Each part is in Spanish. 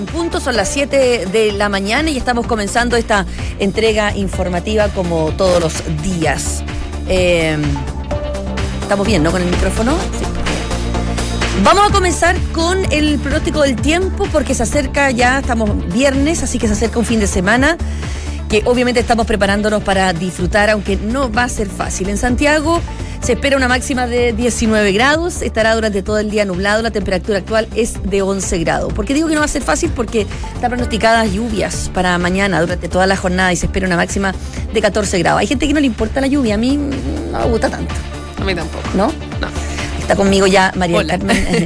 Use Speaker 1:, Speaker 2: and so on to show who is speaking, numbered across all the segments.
Speaker 1: Punto, son las 7 de la mañana y estamos comenzando esta entrega informativa como todos los días. ¿Estamos bien, no? Con el micrófono. Sí. Vamos a comenzar con el pronóstico del tiempo porque se acerca ya, estamos viernes, así que se acerca un fin de semana que obviamente estamos preparándonos para disfrutar, aunque no va a ser fácil. En Santiago se espera una máxima de 19 grados, estará durante todo el día nublado, la temperatura actual es de 11 grados. ¿Por qué digo que no va a ser fácil? Porque están pronosticadas lluvias para mañana durante toda la jornada y se espera una máxima de 14 grados. Hay gente que no le importa la lluvia, a mí no me gusta tanto.
Speaker 2: A mí tampoco.
Speaker 1: ¿No?
Speaker 2: No.
Speaker 1: Está conmigo ya María
Speaker 2: Hola.
Speaker 1: Carmen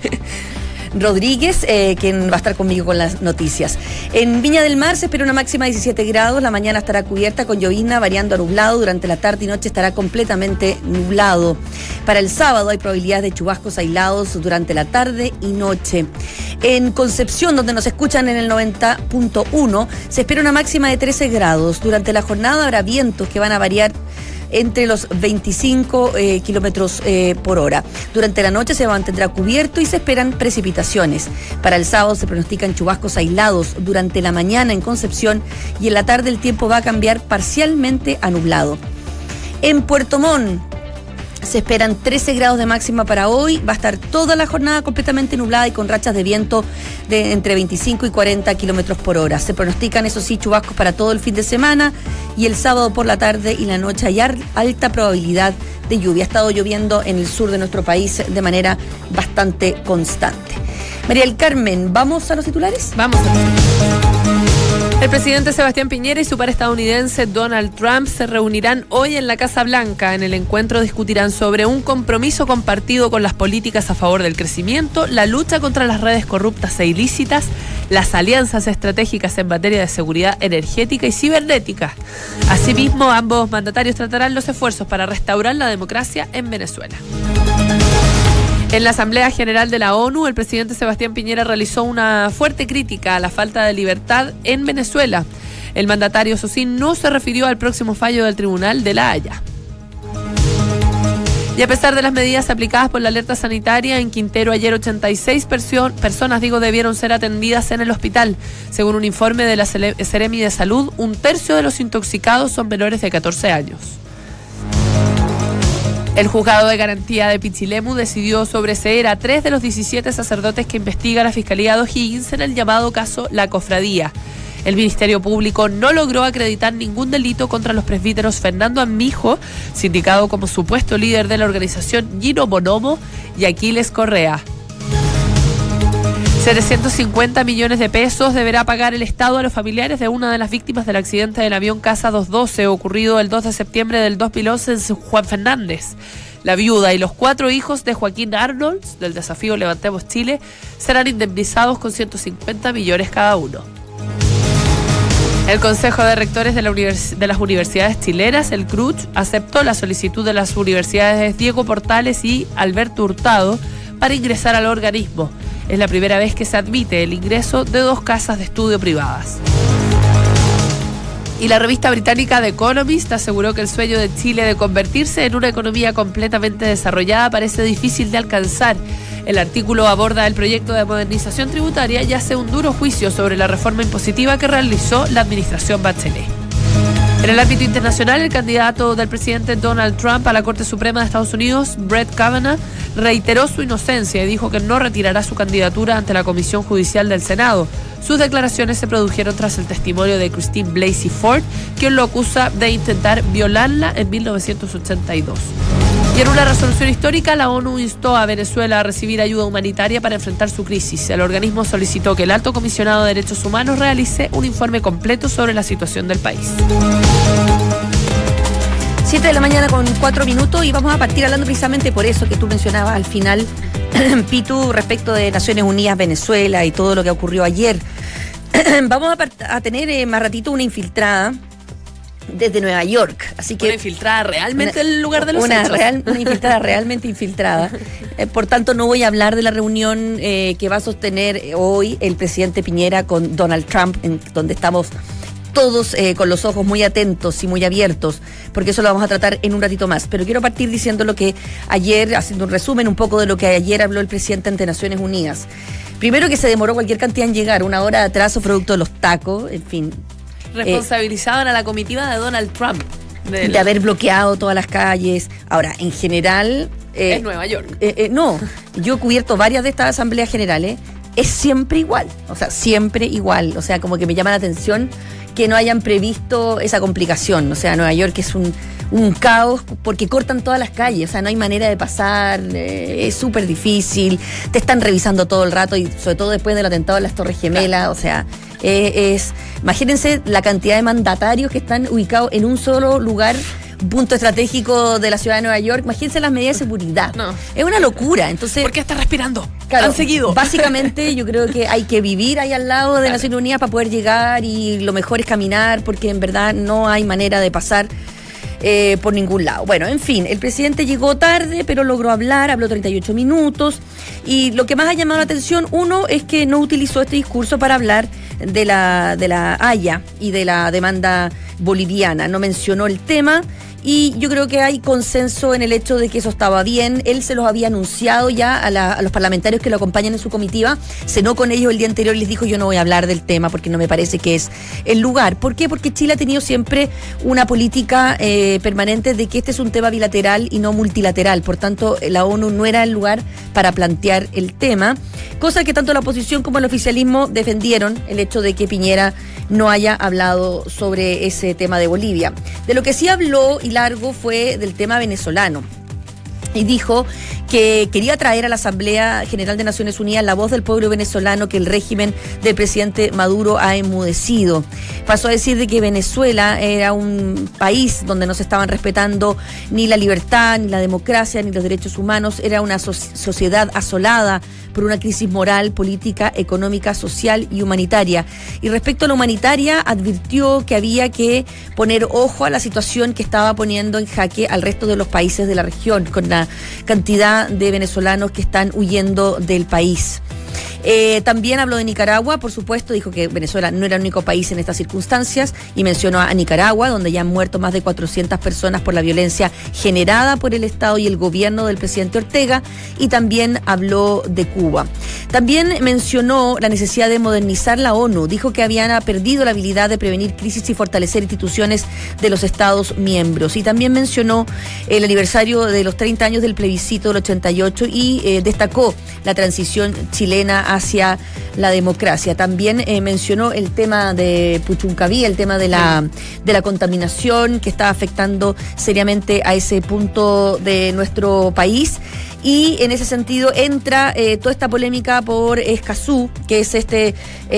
Speaker 1: Rodríguez, quien va a estar conmigo con las noticias. En Viña del Mar se espera una máxima de 17 grados, la mañana estará cubierta con llovizna variando a nublado, durante la tarde y noche estará completamente nublado. Para el sábado hay probabilidades de chubascos aislados durante la tarde y noche. En Concepción, donde nos escuchan en el 90.1, se espera una máxima de 13 grados. Durante la jornada habrá vientos que van a variar entre los 25 kilómetros por hora. Durante la noche se mantendrá cubierto y se esperan precipitaciones. Para el sábado se pronostican chubascos aislados durante la mañana en Concepción y en la tarde el tiempo va a cambiar parcialmente a nublado. En Puerto Montt se esperan 13 grados de máxima para hoy. Va a estar toda la jornada completamente nublada y con rachas de viento de entre 25 y 40 kilómetros por hora. Se pronostican, eso sí, chubascos para todo el fin de semana y el sábado por la tarde y la noche hay alta probabilidad de lluvia. Ha estado lloviendo en el sur de nuestro país de manera bastante constante. María del Carmen, ¿vamos a los titulares?
Speaker 2: Vamos. El presidente Sebastián Piñera y su par estadounidense Donald Trump se reunirán hoy en la Casa Blanca. En el encuentro discutirán sobre un compromiso compartido con las políticas a favor del crecimiento, la lucha contra las redes corruptas e ilícitas, las alianzas estratégicas en materia de seguridad energética y cibernética. Asimismo, ambos mandatarios tratarán los esfuerzos para restaurar la democracia en Venezuela. En la Asamblea General de la ONU, el presidente Sebastián Piñera realizó una fuerte crítica a la falta de libertad en Venezuela. El mandatario, eso sí, no se refirió al próximo fallo del Tribunal de La Haya. Y a pesar de las medidas aplicadas por la alerta sanitaria, en Quintero ayer 86 personas debieron ser atendidas en el hospital. Según un informe de la Seremi de Salud, un tercio de los intoxicados son menores de 14 años. El juzgado de garantía de Pichilemu decidió sobreseer a 3 de los 17 sacerdotes que investiga la Fiscalía de O'Higgins en el llamado caso La Cofradía. El Ministerio Público no logró acreditar ningún delito contra los presbíteros Fernando Amijo, sindicado como supuesto líder de la organización Gino Bonomo, y Aquiles Correa. 750 millones de pesos deberá pagar el Estado a los familiares de una de las víctimas del accidente del avión Casa 212 ocurrido el 2 de septiembre del 2011 en Juan Fernández. La viuda y los 4 hijos de Joaquín Arnolds, del desafío Levantemos Chile, serán indemnizados con 150 millones cada uno. El Consejo de Rectores de las Universidades Chilenas, el CRUCH, aceptó la solicitud de las universidades Diego Portales y Alberto Hurtado para ingresar al organismo. Es la primera vez que se admite el ingreso de 2 casas de estudio privadas. Y la revista británica The Economist aseguró que el sueño de Chile de convertirse en una economía completamente desarrollada parece difícil de alcanzar. El artículo aborda el proyecto de modernización tributaria y hace un duro juicio sobre la reforma impositiva que realizó la administración Bachelet. En el ámbito internacional, el candidato del presidente Donald Trump a la Corte Suprema de Estados Unidos, Brett Kavanaugh, reiteró su inocencia y dijo que no retirará su candidatura ante la Comisión Judicial del Senado. Sus declaraciones se produjeron tras el testimonio de Christine Blasey Ford, quien lo acusa de intentar violarla en 1982. Y en una resolución histórica, la ONU instó a Venezuela a recibir ayuda humanitaria para enfrentar su crisis. El organismo solicitó que el Alto Comisionado de Derechos Humanos realice un informe completo sobre la situación del país.
Speaker 1: 7 de la mañana con 4 minutos y vamos a partir hablando precisamente por eso que tú mencionabas al final, Pitu, respecto de Naciones Unidas, Venezuela y todo lo que ocurrió ayer. Vamos a tener más ratito una infiltrada desde Nueva York, así que
Speaker 2: una infiltrada realmente en el lugar de los hechos.
Speaker 1: Una infiltrada realmente infiltrada. Por tanto, no voy a hablar de la reunión que va a sostener hoy el presidente Piñera con Donald Trump, donde estamos todos con los ojos muy atentos y muy abiertos, porque eso lo vamos a tratar en un ratito más. Pero quiero partir diciendo lo que ayer, haciendo un resumen un poco de lo que ayer habló el presidente ante Naciones Unidas. Primero que se demoró cualquier cantidad en llegar, 1 hora de atraso producto de los tacos, en fin.
Speaker 2: Responsabilizaban a la comitiva de Donald Trump.
Speaker 1: De haber bloqueado todas las calles. Ahora, en general...
Speaker 2: es Nueva York.
Speaker 1: No, yo he cubierto varias de estas asambleas generales. Es siempre igual, o sea, siempre igual. O sea, como que me llama la atención que no hayan previsto esa complicación. O sea, Nueva York es un caos porque cortan todas las calles, o sea, no hay manera de pasar, es súper difícil, te están revisando todo el rato y sobre todo después del atentado de las Torres Gemelas, o sea, imagínense la cantidad de mandatarios que están ubicados en un solo lugar, un punto estratégico de la ciudad de Nueva York. Imagínense las medidas de seguridad. No. Es una locura. Entonces,
Speaker 2: ¿por qué está respirando?
Speaker 1: Claro,
Speaker 2: han seguido.
Speaker 1: Básicamente yo creo que hay que vivir ahí al lado de Naciones Unidas para poder llegar, y lo mejor es caminar porque en verdad no hay manera de pasar por ningún lado. Bueno, en fin, el presidente llegó tarde, pero logró hablar, habló 38 minutos, y lo que más ha llamado la atención, uno, es que no utilizó este discurso para hablar de la Haya y de la demanda boliviana, no mencionó el tema. Y yo creo que hay consenso en el hecho de que eso estaba bien. Él se los había anunciado ya a los parlamentarios que lo acompañan en su comitiva. Cenó con ellos el día anterior y les dijo: yo no voy a hablar del tema porque no me parece que es el lugar. ¿Por qué? Porque Chile ha tenido siempre una política permanente de que este es un tema bilateral y no multilateral. Por tanto, la ONU no era el lugar para plantear el tema. Cosa que tanto la oposición como el oficialismo defendieron, el hecho de que Piñera no haya hablado sobre ese tema de Bolivia. De lo que sí habló y largo fue del tema venezolano. Y dijo que quería traer a la Asamblea General de Naciones Unidas la voz del pueblo venezolano que el régimen del presidente Maduro ha enmudecido. Pasó a decir de que Venezuela era un país donde no se estaban respetando ni la libertad, ni la democracia, ni los derechos humanos. Era una sociedad asolada por una crisis moral, política, económica, social y humanitaria. Y respecto a la humanitaria, advirtió que había que poner ojo a la situación que estaba poniendo en jaque al resto de los países de la región, con la cantidad de venezolanos que están huyendo del país. También habló de Nicaragua, por supuesto, dijo que Venezuela no era el único país en estas circunstancias y mencionó a Nicaragua, donde ya han muerto más de 400 personas por la violencia generada por el Estado y el gobierno del presidente Ortega, y también habló de Cuba. También mencionó la necesidad de modernizar la ONU, dijo que habían perdido la habilidad de prevenir crisis y fortalecer instituciones de los Estados miembros, y también mencionó el aniversario de los 30 años del plebiscito del 88 y destacó la transición chilena hacia la democracia. También mencionó el tema de Puchuncaví, el tema de la contaminación que está afectando seriamente a ese punto de nuestro país. Y en ese sentido entra toda esta polémica por Escazú, que es este,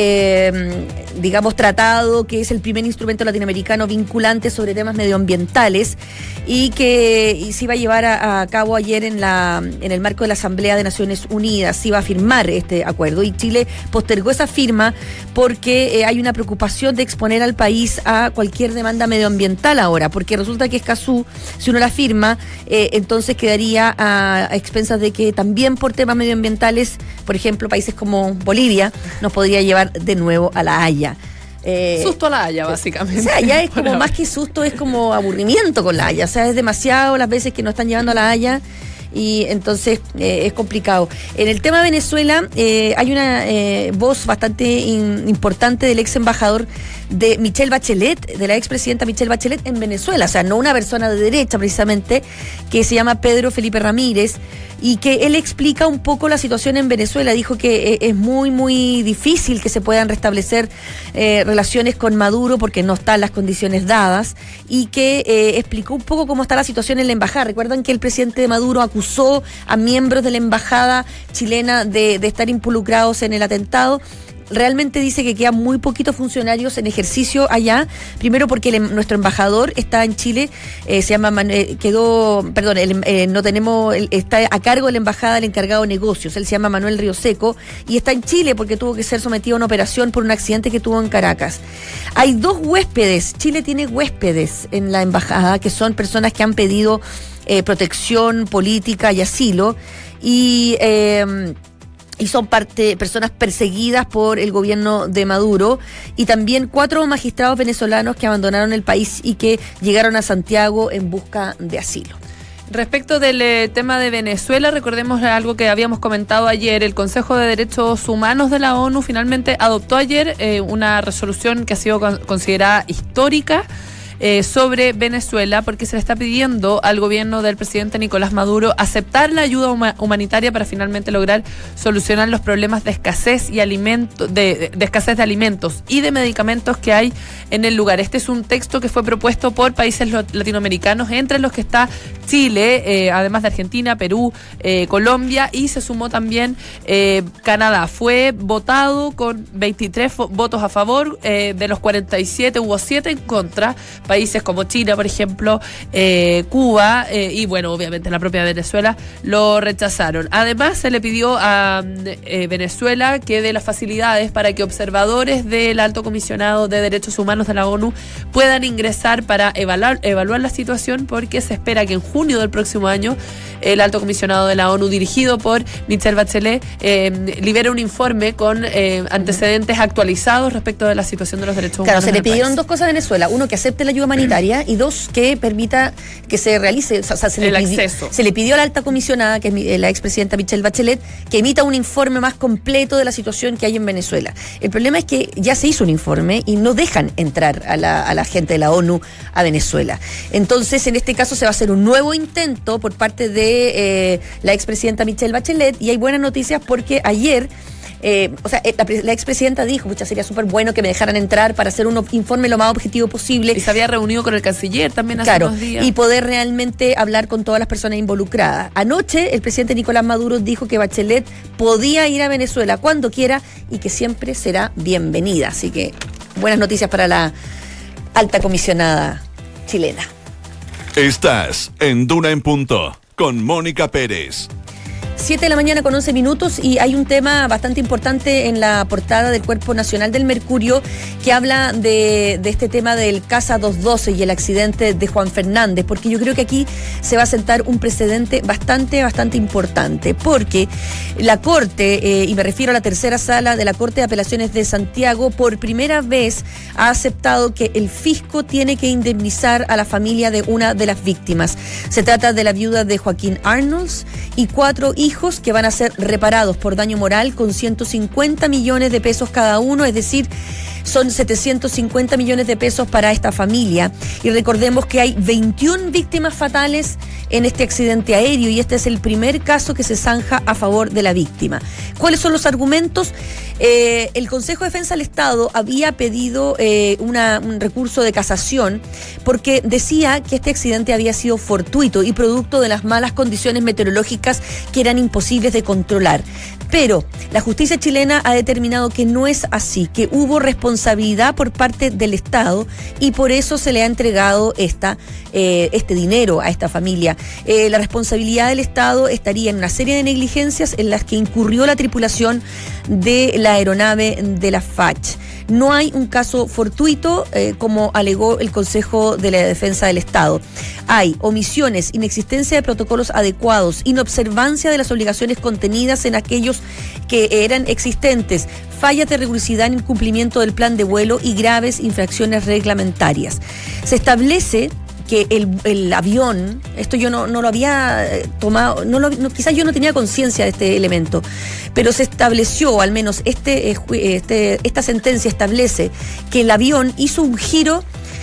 Speaker 1: tratado, que es el primer instrumento latinoamericano vinculante sobre temas medioambientales y que se iba a llevar a cabo ayer en el marco de la Asamblea de Naciones Unidas. Se iba a firmar este acuerdo y Chile postergó esa firma porque hay una preocupación de exponer al país a cualquier demanda medioambiental ahora, porque resulta que Escazú, si uno la firma, entonces quedaría a expensas de que también por temas medioambientales, por ejemplo, países como Bolivia nos podría llevar de nuevo a La Haya.
Speaker 2: Susto a La Haya, básicamente.
Speaker 1: O sea, ya es como más que susto, es como aburrimiento con La Haya. O sea, es demasiado las veces que nos están llevando a La Haya y entonces es complicado. En el tema de Venezuela hay una voz bastante importante del ex embajador de Michelle Bachelet, de la expresidenta Michelle Bachelet en Venezuela, o sea, no una persona de derecha precisamente, que se llama Pedro Felipe Ramírez, y que él explica un poco la situación en Venezuela. Dijo que es muy, muy difícil que se puedan restablecer relaciones con Maduro porque no están las condiciones dadas, y que explicó un poco cómo está la situación en la embajada. Recuerdan que el presidente de Maduro acusó a miembros de la embajada chilena de estar involucrados en el atentado. Realmente dice que quedan muy poquitos funcionarios en ejercicio allá, primero porque nuestro embajador está en Chile, está a cargo de la embajada el encargado de negocios, él se llama Manuel Rioseco y está en Chile porque tuvo que ser sometido a una operación por un accidente que tuvo en Caracas. Hay 2 huéspedes, Chile tiene huéspedes en la embajada que son personas que han pedido protección política y asilo, y son personas perseguidas por el gobierno de Maduro, y también 4 magistrados venezolanos que abandonaron el país y que llegaron a Santiago en busca de asilo.
Speaker 2: Respecto del tema de Venezuela, recordemos algo que habíamos comentado ayer. El Consejo de Derechos Humanos de la ONU finalmente adoptó ayer una resolución que ha sido considerada histórica sobre Venezuela, porque se le está pidiendo al gobierno del presidente Nicolás Maduro aceptar la ayuda humanitaria para finalmente lograr solucionar los problemas de escasez y de escasez de alimentos y de medicamentos que hay en el lugar. Este es un texto que fue propuesto por países latinoamericanos, entre los que está Chile, además de Argentina, Perú, Colombia, y se sumó también Canadá. Fue votado con 23 votos a favor, de los 47 hubo 7 en contra. Países como China, por ejemplo, Cuba y, bueno, obviamente la propia Venezuela lo rechazaron. Además, se le pidió a Venezuela que dé las facilidades para que observadores del Alto Comisionado de Derechos Humanos de la ONU puedan ingresar para evaluar la situación, porque se espera que en junio del próximo año el Alto Comisionado de la ONU, dirigido por Michelle Bachelet, libere un informe con antecedentes actualizados respecto de la situación de los derechos humanos.
Speaker 1: Claro, se le pidieron dos cosas a Venezuela. Uno, que acepte la ayuda humanitaria, y dos, que permita que se realice, o sea, se le pidió a la alta comisionada, que es la expresidenta Michelle Bachelet, que emita un informe más completo de la situación que hay en Venezuela. El problema es que ya se hizo un informe y no dejan entrar a la gente de la ONU a Venezuela. Entonces, en este caso se va a hacer un nuevo intento por parte de la expresidenta Michelle Bachelet, y hay buenas noticias porque ayer la expresidenta dijo, sería súper bueno que me dejaran entrar para hacer un informe lo más objetivo posible.
Speaker 2: Y se había reunido con el canciller también hace unos días.
Speaker 1: Y poder realmente hablar con todas las personas involucradas. Anoche el presidente Nicolás Maduro dijo que Bachelet podía ir a Venezuela cuando quiera y que siempre será bienvenida. Así que buenas noticias para la alta comisionada chilena.
Speaker 3: Estás en Duna en Punto con Mónica Pérez.
Speaker 1: 7 de la mañana con 11 minutos, y hay un tema bastante importante en la portada del Cuerpo Nacional del Mercurio, que habla de este tema del Casa 212 y el accidente de Juan Fernández, porque yo creo que aquí se va a sentar un precedente bastante importante, porque la Corte, y me refiero a la tercera sala de la Corte de Apelaciones de Santiago, por primera vez ha aceptado que el fisco tiene que indemnizar a la familia de una de las víctimas. Se trata de la viuda de Joaquín Arnolds y 4 hijos que van a ser reparados por daño moral con 150 millones de pesos cada uno, es decir, son 750 millones de pesos para esta familia. Y recordemos que hay 21 víctimas fatales en este accidente aéreo, y este es el primer caso que se zanja a favor de la víctima. ¿Cuáles son los argumentos? El Consejo de Defensa del Estado había pedido un recurso de casación porque decía que este accidente había sido fortuito y producto de las malas condiciones meteorológicas que eran imposibles de controlar. Pero la justicia chilena ha determinado que no es así, que hubo responsabilidad por parte del Estado, y por eso se le ha entregado este dinero a esta familia. La responsabilidad del Estado estaría en una serie de negligencias en las que incurrió la tripulación de la aeronave de la FACH. No hay un caso fortuito, como alegó el Consejo de la Defensa del Estado. Hay omisiones, inexistencia de protocolos adecuados, inobservancia de las obligaciones contenidas en aquellos que eran existentes, fallas de rigurosidad en el cumplimiento del plan de vuelo y graves infracciones reglamentarias. Se establece que el avión, esto yo no lo había tomado, quizás yo no tenía conciencia de este elemento, pero se estableció, al menos esta sentencia establece que el avión hizo un giro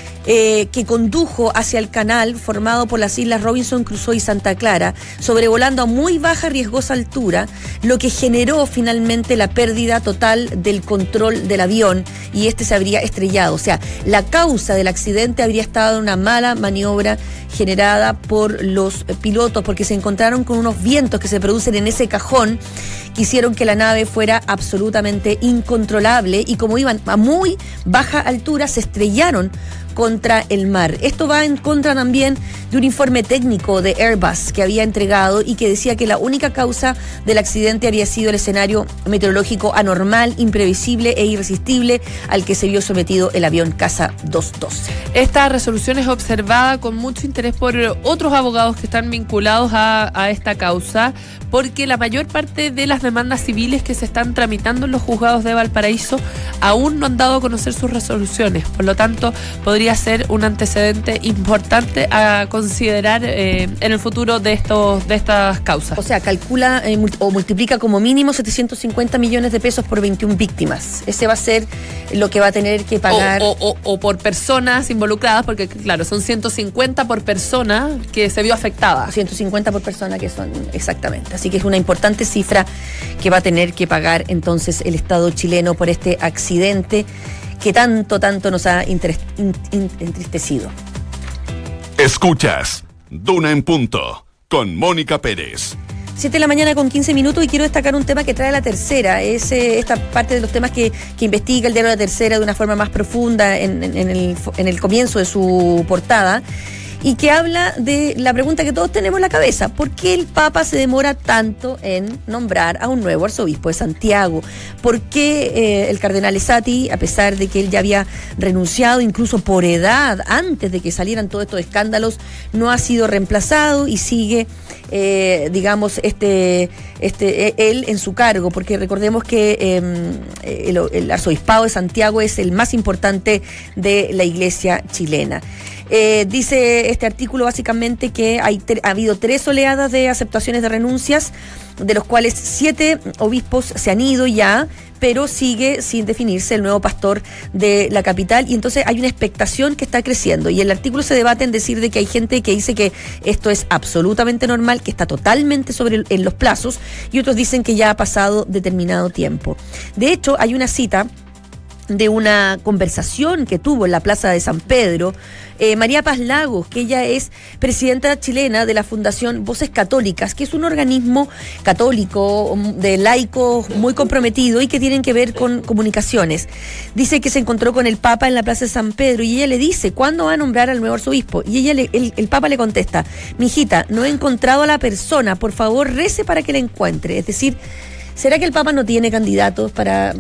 Speaker 1: que condujo hacia el canal formado por las islas Robinson Crusoe y Santa Clara, sobrevolando a muy baja riesgosa altura, lo que generó finalmente la pérdida total del control del avión, y este se habría estrellado. O sea, la causa del accidente habría estado en una mala maniobra generada por los pilotos, porque se encontraron con unos vientos que se producen en ese cajón que hicieron que la nave fuera absolutamente incontrolable, y como iban a muy baja altura se estrellaron contra el mar. Esto va en contra también de un informe técnico de Airbus que había entregado y que decía que la única causa del accidente había sido el escenario meteorológico anormal, imprevisible e irresistible al que se vio sometido el avión Casa 212.
Speaker 2: Esta resolución es observada con mucho interés por otros abogados que están vinculados a esta causa, porque la mayor parte de las demandas civiles que se están tramitando en los juzgados de Valparaíso aún no han dado a conocer sus resoluciones. Por lo tanto, podría ser un antecedente importante a considerar considerar en el futuro de estas causas.
Speaker 1: O sea, calcula o multiplica como mínimo 750 millones de pesos por 21 víctimas. Ese va a ser lo que va a tener que pagar.
Speaker 2: O por personas involucradas, porque claro, son 150 por persona que se vio afectada.
Speaker 1: 150 por persona que son, exactamente. Así que es una importante cifra que va a tener que pagar entonces el Estado chileno por este accidente que tanto nos ha entristecido.
Speaker 3: Escuchas Duna en Punto con Mónica Pérez.
Speaker 1: 7 de la mañana con 15 minutos y quiero destacar un tema que trae La Tercera. Es esta parte de los temas que investiga el diario La Tercera de una forma más profunda en el comienzo de su portada, y que habla de la pregunta que todos tenemos en la cabeza: ¿por qué el Papa se demora tanto en nombrar a un nuevo arzobispo de Santiago? ¿Por qué el cardenal Esati, a pesar de que él ya había renunciado incluso por edad antes de que salieran todos estos escándalos, no ha sido reemplazado y sigue digamos él en su cargo? Porque recordemos que el arzobispado de Santiago es el más importante de la Iglesia chilena. Dice este artículo básicamente que ha habido 3 oleadas de aceptaciones de renuncias, de los cuales 7 obispos se han ido ya, pero sigue sin definirse el nuevo pastor de la capital, y entonces hay una expectación que está creciendo, y el artículo se debate en decir de que hay gente que dice que esto es absolutamente normal, que está totalmente en los plazos, y otros dicen que ya ha pasado determinado tiempo. De hecho, hay una cita de una conversación que tuvo en la Plaza de San Pedro María Paz Lagos, que ella es presidenta chilena de la Fundación Voces Católicas, que es un organismo católico de laicos muy comprometido y que tienen que ver con comunicaciones. Dice que se encontró con el Papa en la Plaza de San Pedro y ella le dice: ¿cuándo va a nombrar al nuevo arzobispo? Y ella el Papa le contesta: mijita, no he encontrado a la persona, por favor rece para que la encuentre. Es decir, ¿será que el Papa no tiene candidatos para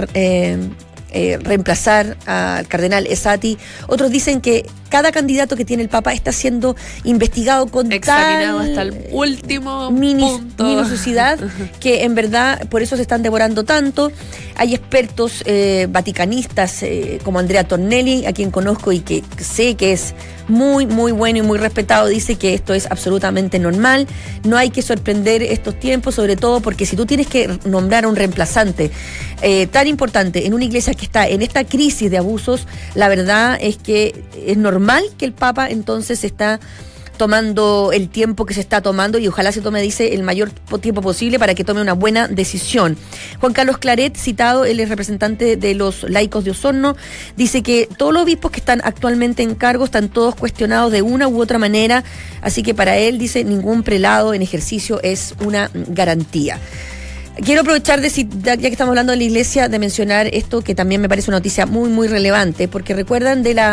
Speaker 1: reemplazar al cardenal Esati? Otros dicen que cada candidato que tiene el Papa está siendo investigado con
Speaker 2: examinado hasta el último punto,
Speaker 1: minuciosidad, que en verdad por eso se están devorando tanto. Hay expertos vaticanistas como Andrea Tornelli, a quien conozco y que sé que es muy bueno y muy respetado, dice que esto es absolutamente normal, no hay que sorprender estos tiempos, sobre todo porque si tú tienes que nombrar a un reemplazante tan importante en una iglesia que está en esta crisis de abusos, la verdad es que es normal que el Papa entonces está tomando el tiempo que se está tomando, y ojalá se tome, dice, el mayor tiempo posible para que tome una buena decisión. Juan Carlos Claret, citado, él es representante de los laicos de Osorno, dice que todos los obispos que están actualmente en cargo están todos cuestionados de una u otra manera, así que para él, dice, ningún prelado en ejercicio es una garantía. Quiero aprovechar ya que estamos hablando de la iglesia, de mencionar esto que también me parece una noticia muy relevante, porque recuerdan de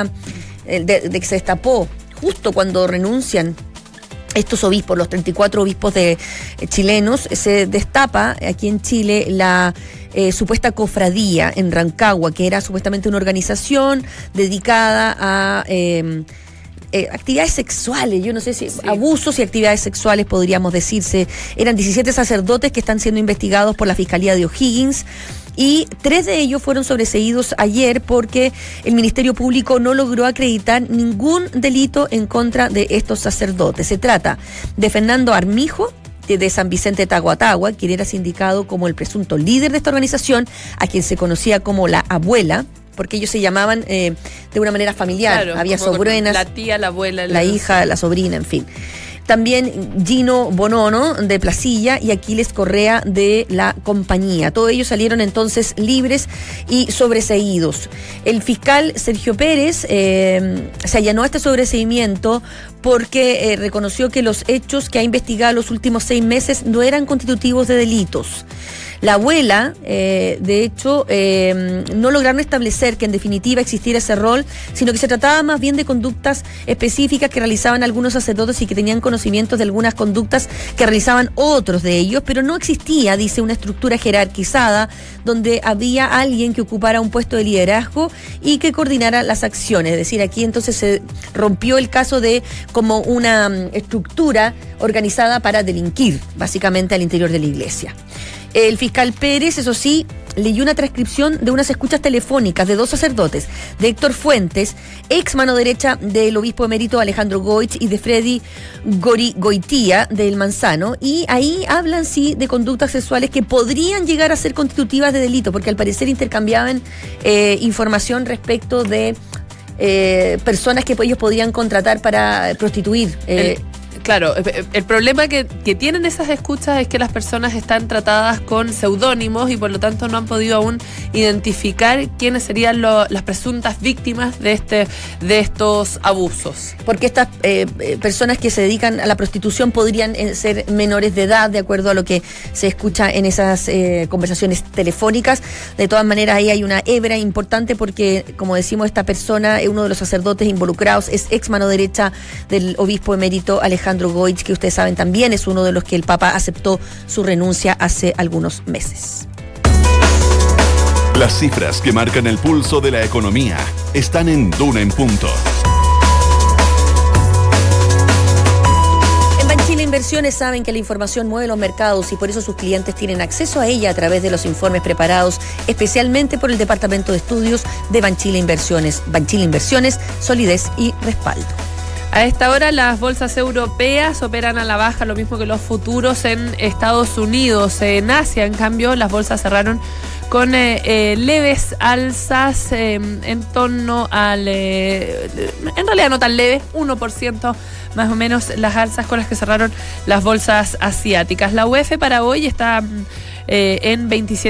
Speaker 1: que se destapó justo cuando renuncian estos obispos, los 34 obispos chilenos, se destapa aquí en Chile la supuesta cofradía en Rancagua, que era supuestamente una organización dedicada a actividades sexuales, yo no sé si abusos y actividades sexuales podríamos decirse. Eran 17 sacerdotes que están siendo investigados por la Fiscalía de O'Higgins, y 3 de ellos fueron sobreseídos ayer porque el Ministerio Público no logró acreditar ningún delito en contra de estos sacerdotes. Se trata de Fernando Armijo, de San Vicente Tahuatahua, quien era sindicado como el presunto líder de esta organización, a quien se conocía como la abuela, porque ellos se llamaban de una manera familiar. Claro, había sobrinas,
Speaker 2: la tía, la abuela,
Speaker 1: la hija, la sobrina, en fin. También Gino Bonono de Placilla y Aquiles Correa de la Compañía. Todos ellos salieron entonces libres y sobreseídos. El fiscal Sergio Pérez se allanó a este sobreseimiento porque reconoció que los hechos que ha investigado los últimos 6 meses no eran constitutivos de delitos. La abuela, de hecho, no lograron establecer que en definitiva existiera ese rol, sino que se trataba más bien de conductas específicas que realizaban algunos sacerdotes y que tenían conocimientos de algunas conductas que realizaban otros de ellos, pero no existía, dice, una estructura jerarquizada donde había alguien que ocupara un puesto de liderazgo y que coordinara las acciones. Es decir, aquí entonces se rompió el caso de como una estructura organizada para delinquir, básicamente al interior de la iglesia. El fiscal Pérez, eso sí, leyó una transcripción de unas escuchas telefónicas de 2 sacerdotes, de Héctor Fuentes, ex mano derecha del obispo emérito Alejandro Goich, y de Freddy Goitía del Manzano, y ahí hablan sí de conductas sexuales que podrían llegar a ser constitutivas de delito, porque al parecer intercambiaban información respecto de personas que ellos podrían contratar para prostituir.
Speaker 2: Claro, el problema que tienen esas escuchas es que las personas están tratadas con seudónimos y por lo tanto no han podido aún identificar quiénes serían las presuntas víctimas de estos abusos.
Speaker 1: Porque estas personas que se dedican a la prostitución podrían ser menores de edad, de acuerdo a lo que se escucha en esas conversaciones telefónicas. De todas maneras, ahí hay una hebra importante porque, como decimos, esta persona, uno de los sacerdotes involucrados, es ex mano derecha del obispo emérito Alejandro Goich, que ustedes saben también es uno de los que el Papa aceptó su renuncia hace algunos meses.
Speaker 3: Las cifras que marcan el pulso de la economía están en Duna en Punto.
Speaker 1: En Banchile Inversiones saben que la información mueve los mercados y por eso sus clientes tienen acceso a ella a través de los informes preparados especialmente por el Departamento de Estudios de Banchile Inversiones. Banchile Inversiones, solidez y respaldo.
Speaker 2: A esta hora las bolsas europeas operan a la baja, lo mismo que los futuros en Estados Unidos. En Asia, en cambio, las bolsas cerraron con leves alzas en torno al... en realidad no tan leve, 1% más o menos las alzas con las que cerraron las bolsas asiáticas. La UF para hoy está en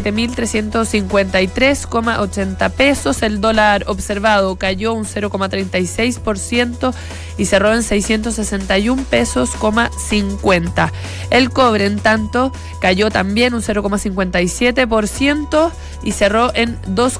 Speaker 2: 27.353,80 pesos. El dólar observado cayó un 0,36% y cerró en 661 pesos, 50. El cobre, en tanto, cayó también un 0,57% y cerró en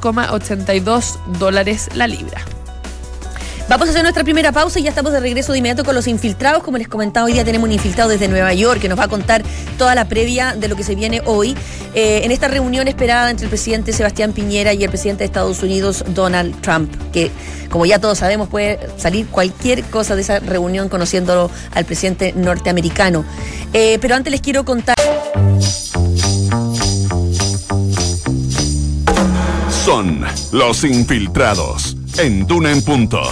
Speaker 2: $2,82 la libra.
Speaker 1: Vamos a hacer nuestra primera pausa y ya estamos de regreso de inmediato con los infiltrados. Como les comentaba, hoy día tenemos un infiltrado desde Nueva York que nos va a contar toda la previa de lo que se viene hoy. En esta reunión esperada entre el presidente Sebastián Piñera y el presidente de Estados Unidos, Donald Trump, que, como ya todos sabemos, puede salir cualquier cosa de esa reunión conociéndolo al presidente norteamericano. Pero antes les quiero contar...
Speaker 3: Son los infiltrados en Duna en Punto.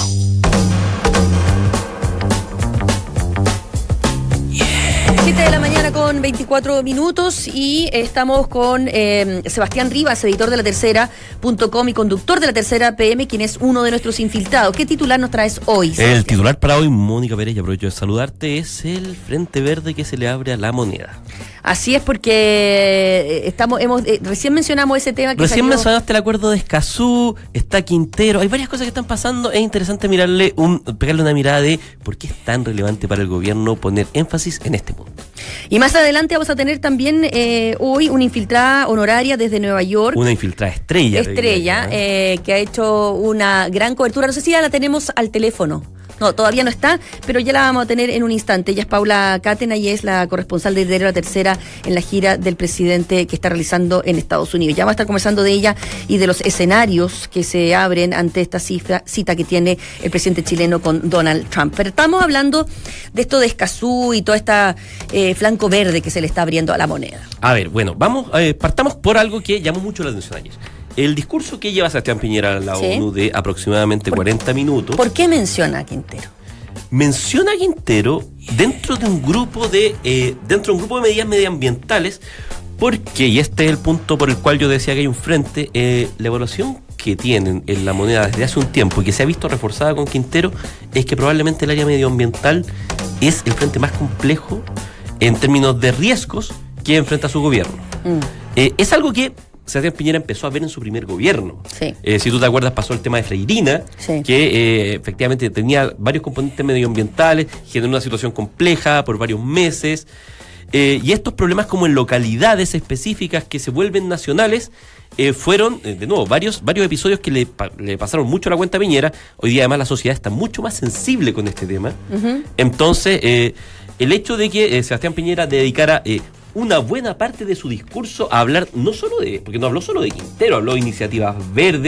Speaker 1: 7 de la mañana con 24 minutos y estamos con Sebastián Rivas, editor de latercera.com y conductor de La Tercera PM, quien es uno de nuestros infiltrados. ¿Qué titular nos traes hoy, Sebastián?
Speaker 4: El titular para hoy, Mónica Pérez, y aprovecho de saludarte, es el Frente Verde que se le abre a la moneda.
Speaker 1: Así es, porque recién mencionamos ese tema que
Speaker 4: Recién
Speaker 1: salió...
Speaker 4: mencionaste el acuerdo de Escazú, está Quintero, hay varias cosas que están pasando. Es interesante pegarle una mirada de por qué es tan relevante para el gobierno poner énfasis en este punto.
Speaker 1: Y más adelante vamos a tener también hoy una infiltrada honoraria desde Nueva York.
Speaker 4: Una infiltrada estrella.
Speaker 1: Que ha hecho una gran cobertura. No sé si ya la tenemos al teléfono. No, todavía no está, pero ya la vamos a tener en un instante. Ella es Paula Cátena y es la corresponsal de La Tercera en la gira del presidente que está realizando en Estados Unidos. Ya vamos a estar conversando de ella y de los escenarios que se abren ante esta cita que tiene el presidente chileno con Donald Trump. Pero estamos hablando de esto de Escazú y todo este flanco verde que se le está abriendo a la moneda.
Speaker 4: A ver, bueno, partamos por algo que llamó mucho la atención ayer. El discurso que lleva Sebastián Piñera a la ONU de aproximadamente 40 minutos.
Speaker 1: ¿Por qué menciona a Quintero?
Speaker 4: Menciona a Quintero dentro de un grupo de medidas medioambientales, porque, y este es el punto por el cual yo decía que hay un frente, la evaluación que tienen en la moneda desde hace un tiempo y que se ha visto reforzada con Quintero es que probablemente el área medioambiental es el frente más complejo en términos de riesgos que enfrenta su gobierno. Es algo que Sebastián Piñera empezó a ver en su primer gobierno.
Speaker 1: Sí.
Speaker 4: Si tú te acuerdas, pasó el tema de Freirina,
Speaker 1: sí,
Speaker 4: que efectivamente tenía varios componentes medioambientales, generó una situación compleja por varios meses, y estos problemas como en localidades específicas que se vuelven nacionales, fueron, de nuevo, varios episodios que le pasaron mucho la cuenta a Piñera. Hoy día además la sociedad está mucho más sensible con este tema. Uh-huh. Entonces, el hecho de que Sebastián Piñera dedicara una buena parte de su discurso a hablar no solo porque no habló solo de Quintero, habló de iniciativas verdes,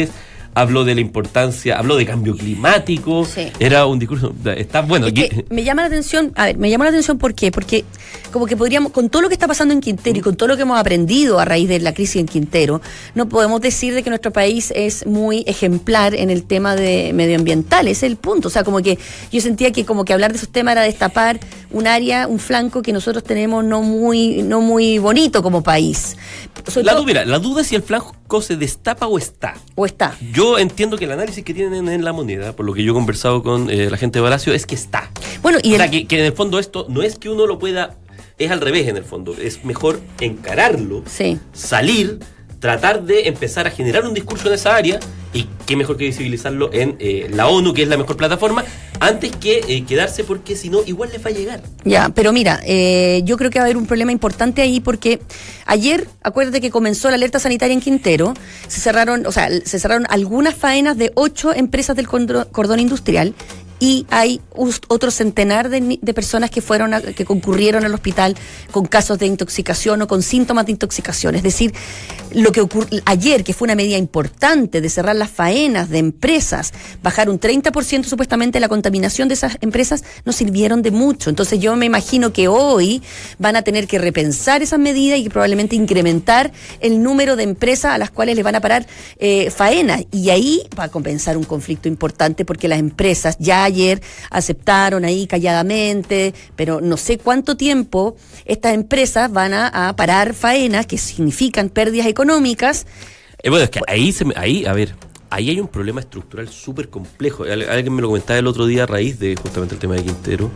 Speaker 4: habló de la importancia, habló de cambio climático,
Speaker 1: Sí.
Speaker 4: era un discurso, está bueno.
Speaker 1: Es que me llama la atención, ¿por qué? Porque como que podríamos, con todo lo que está pasando en Quintero y con todo lo que hemos aprendido a raíz de la crisis en Quintero, no podemos decir de que nuestro país es muy ejemplar en el tema de medioambiental, ese es el punto. O sea, como que yo sentía que como que hablar de esos temas era destapar un área, un flanco que nosotros tenemos no muy bonito como país.
Speaker 4: La duda es si el flanco se destapa o está.
Speaker 1: O está.
Speaker 4: Yo entiendo que el análisis que tienen en La Moneda, por lo que yo he conversado con la gente de Palacio, es que está.
Speaker 1: Bueno, y
Speaker 4: o sea, que en el fondo esto no es que uno lo pueda, es al revés en el fondo. Es mejor encararlo,
Speaker 1: Sí.
Speaker 4: salir, tratar de empezar a generar un discurso en esa área, y qué mejor que visibilizarlo en la ONU, que es la mejor plataforma, antes que quedarse, porque si no, igual les va a llegar.
Speaker 1: Ya, pero mira, yo creo que va a haber un problema importante ahí porque ayer, acuérdate que comenzó la alerta sanitaria en Quintero, se cerraron algunas faenas de 8 empresas del cordón industrial y hay otro centenar de personas que que concurrieron al hospital con casos de intoxicación o con síntomas de intoxicación. Es decir, lo que ocurrió ayer, que fue una medida importante de cerrar las faenas de empresas, bajar un 30% supuestamente la contaminación de esas empresas, no sirvieron de mucho. Entonces yo me imagino que hoy van a tener que repensar esas medidas y probablemente incrementar el número de empresas a las cuales les van a parar faenas. Y ahí va a compensar un conflicto importante porque las empresas ya ayer aceptaron ahí calladamente, pero no sé cuánto tiempo estas empresas van a parar faenas que significan pérdidas económicas.
Speaker 4: Bueno, es que ahí hay un problema estructural súper complejo. Alguien me lo comentaba el otro día a raíz de justamente el tema de Quintero.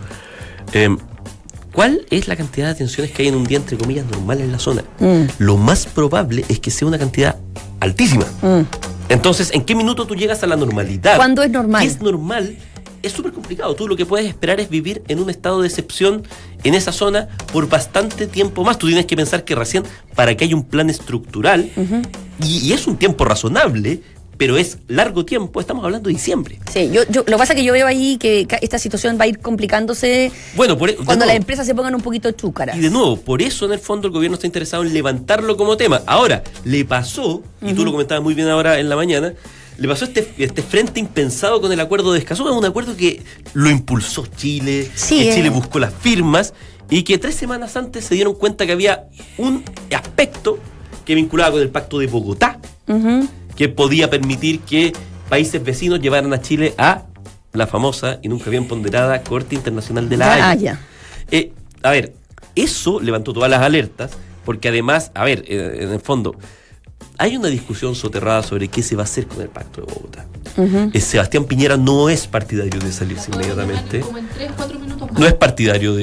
Speaker 4: ¿Cuál es la cantidad de atenciones que hay en un día, entre comillas, normal en la zona? Lo más probable es que sea una cantidad altísima. Entonces, ¿en qué minuto tú llegas a la normalidad?
Speaker 1: ¿Cuándo es normal?
Speaker 4: ¿Qué es normal? Es súper complicado. Tú lo que puedes esperar es vivir en un estado de excepción en esa zona por bastante tiempo más. Tú tienes que pensar que recién para que haya un plan estructural, y es un tiempo razonable, pero es largo tiempo, estamos hablando de diciembre.
Speaker 1: Sí, yo lo que pasa es que yo veo ahí que esta situación va a ir complicándose cuando las empresas se pongan un poquito chúcaras.
Speaker 4: Y de nuevo, por eso en el fondo el gobierno está interesado en levantarlo como tema. Ahora, le pasó, y tú lo comentabas muy bien ahora en la mañana, le pasó este frente impensado con el acuerdo de Escazú, un acuerdo que lo impulsó Chile,
Speaker 1: Sí,
Speaker 4: que Chile buscó las firmas, y que 3 semanas antes se dieron cuenta que había un aspecto que vinculaba con el Pacto de Bogotá, que podía permitir que países vecinos llevaran a Chile a la famosa y nunca bien ponderada Corte Internacional de la Haya. A ver, eso levantó todas las alertas, porque además, en el fondo, hay una discusión soterrada sobre qué se va a hacer con el Pacto de Bogotá. Sebastián Piñera no es partidario de salirse inmediatamente. No es partidario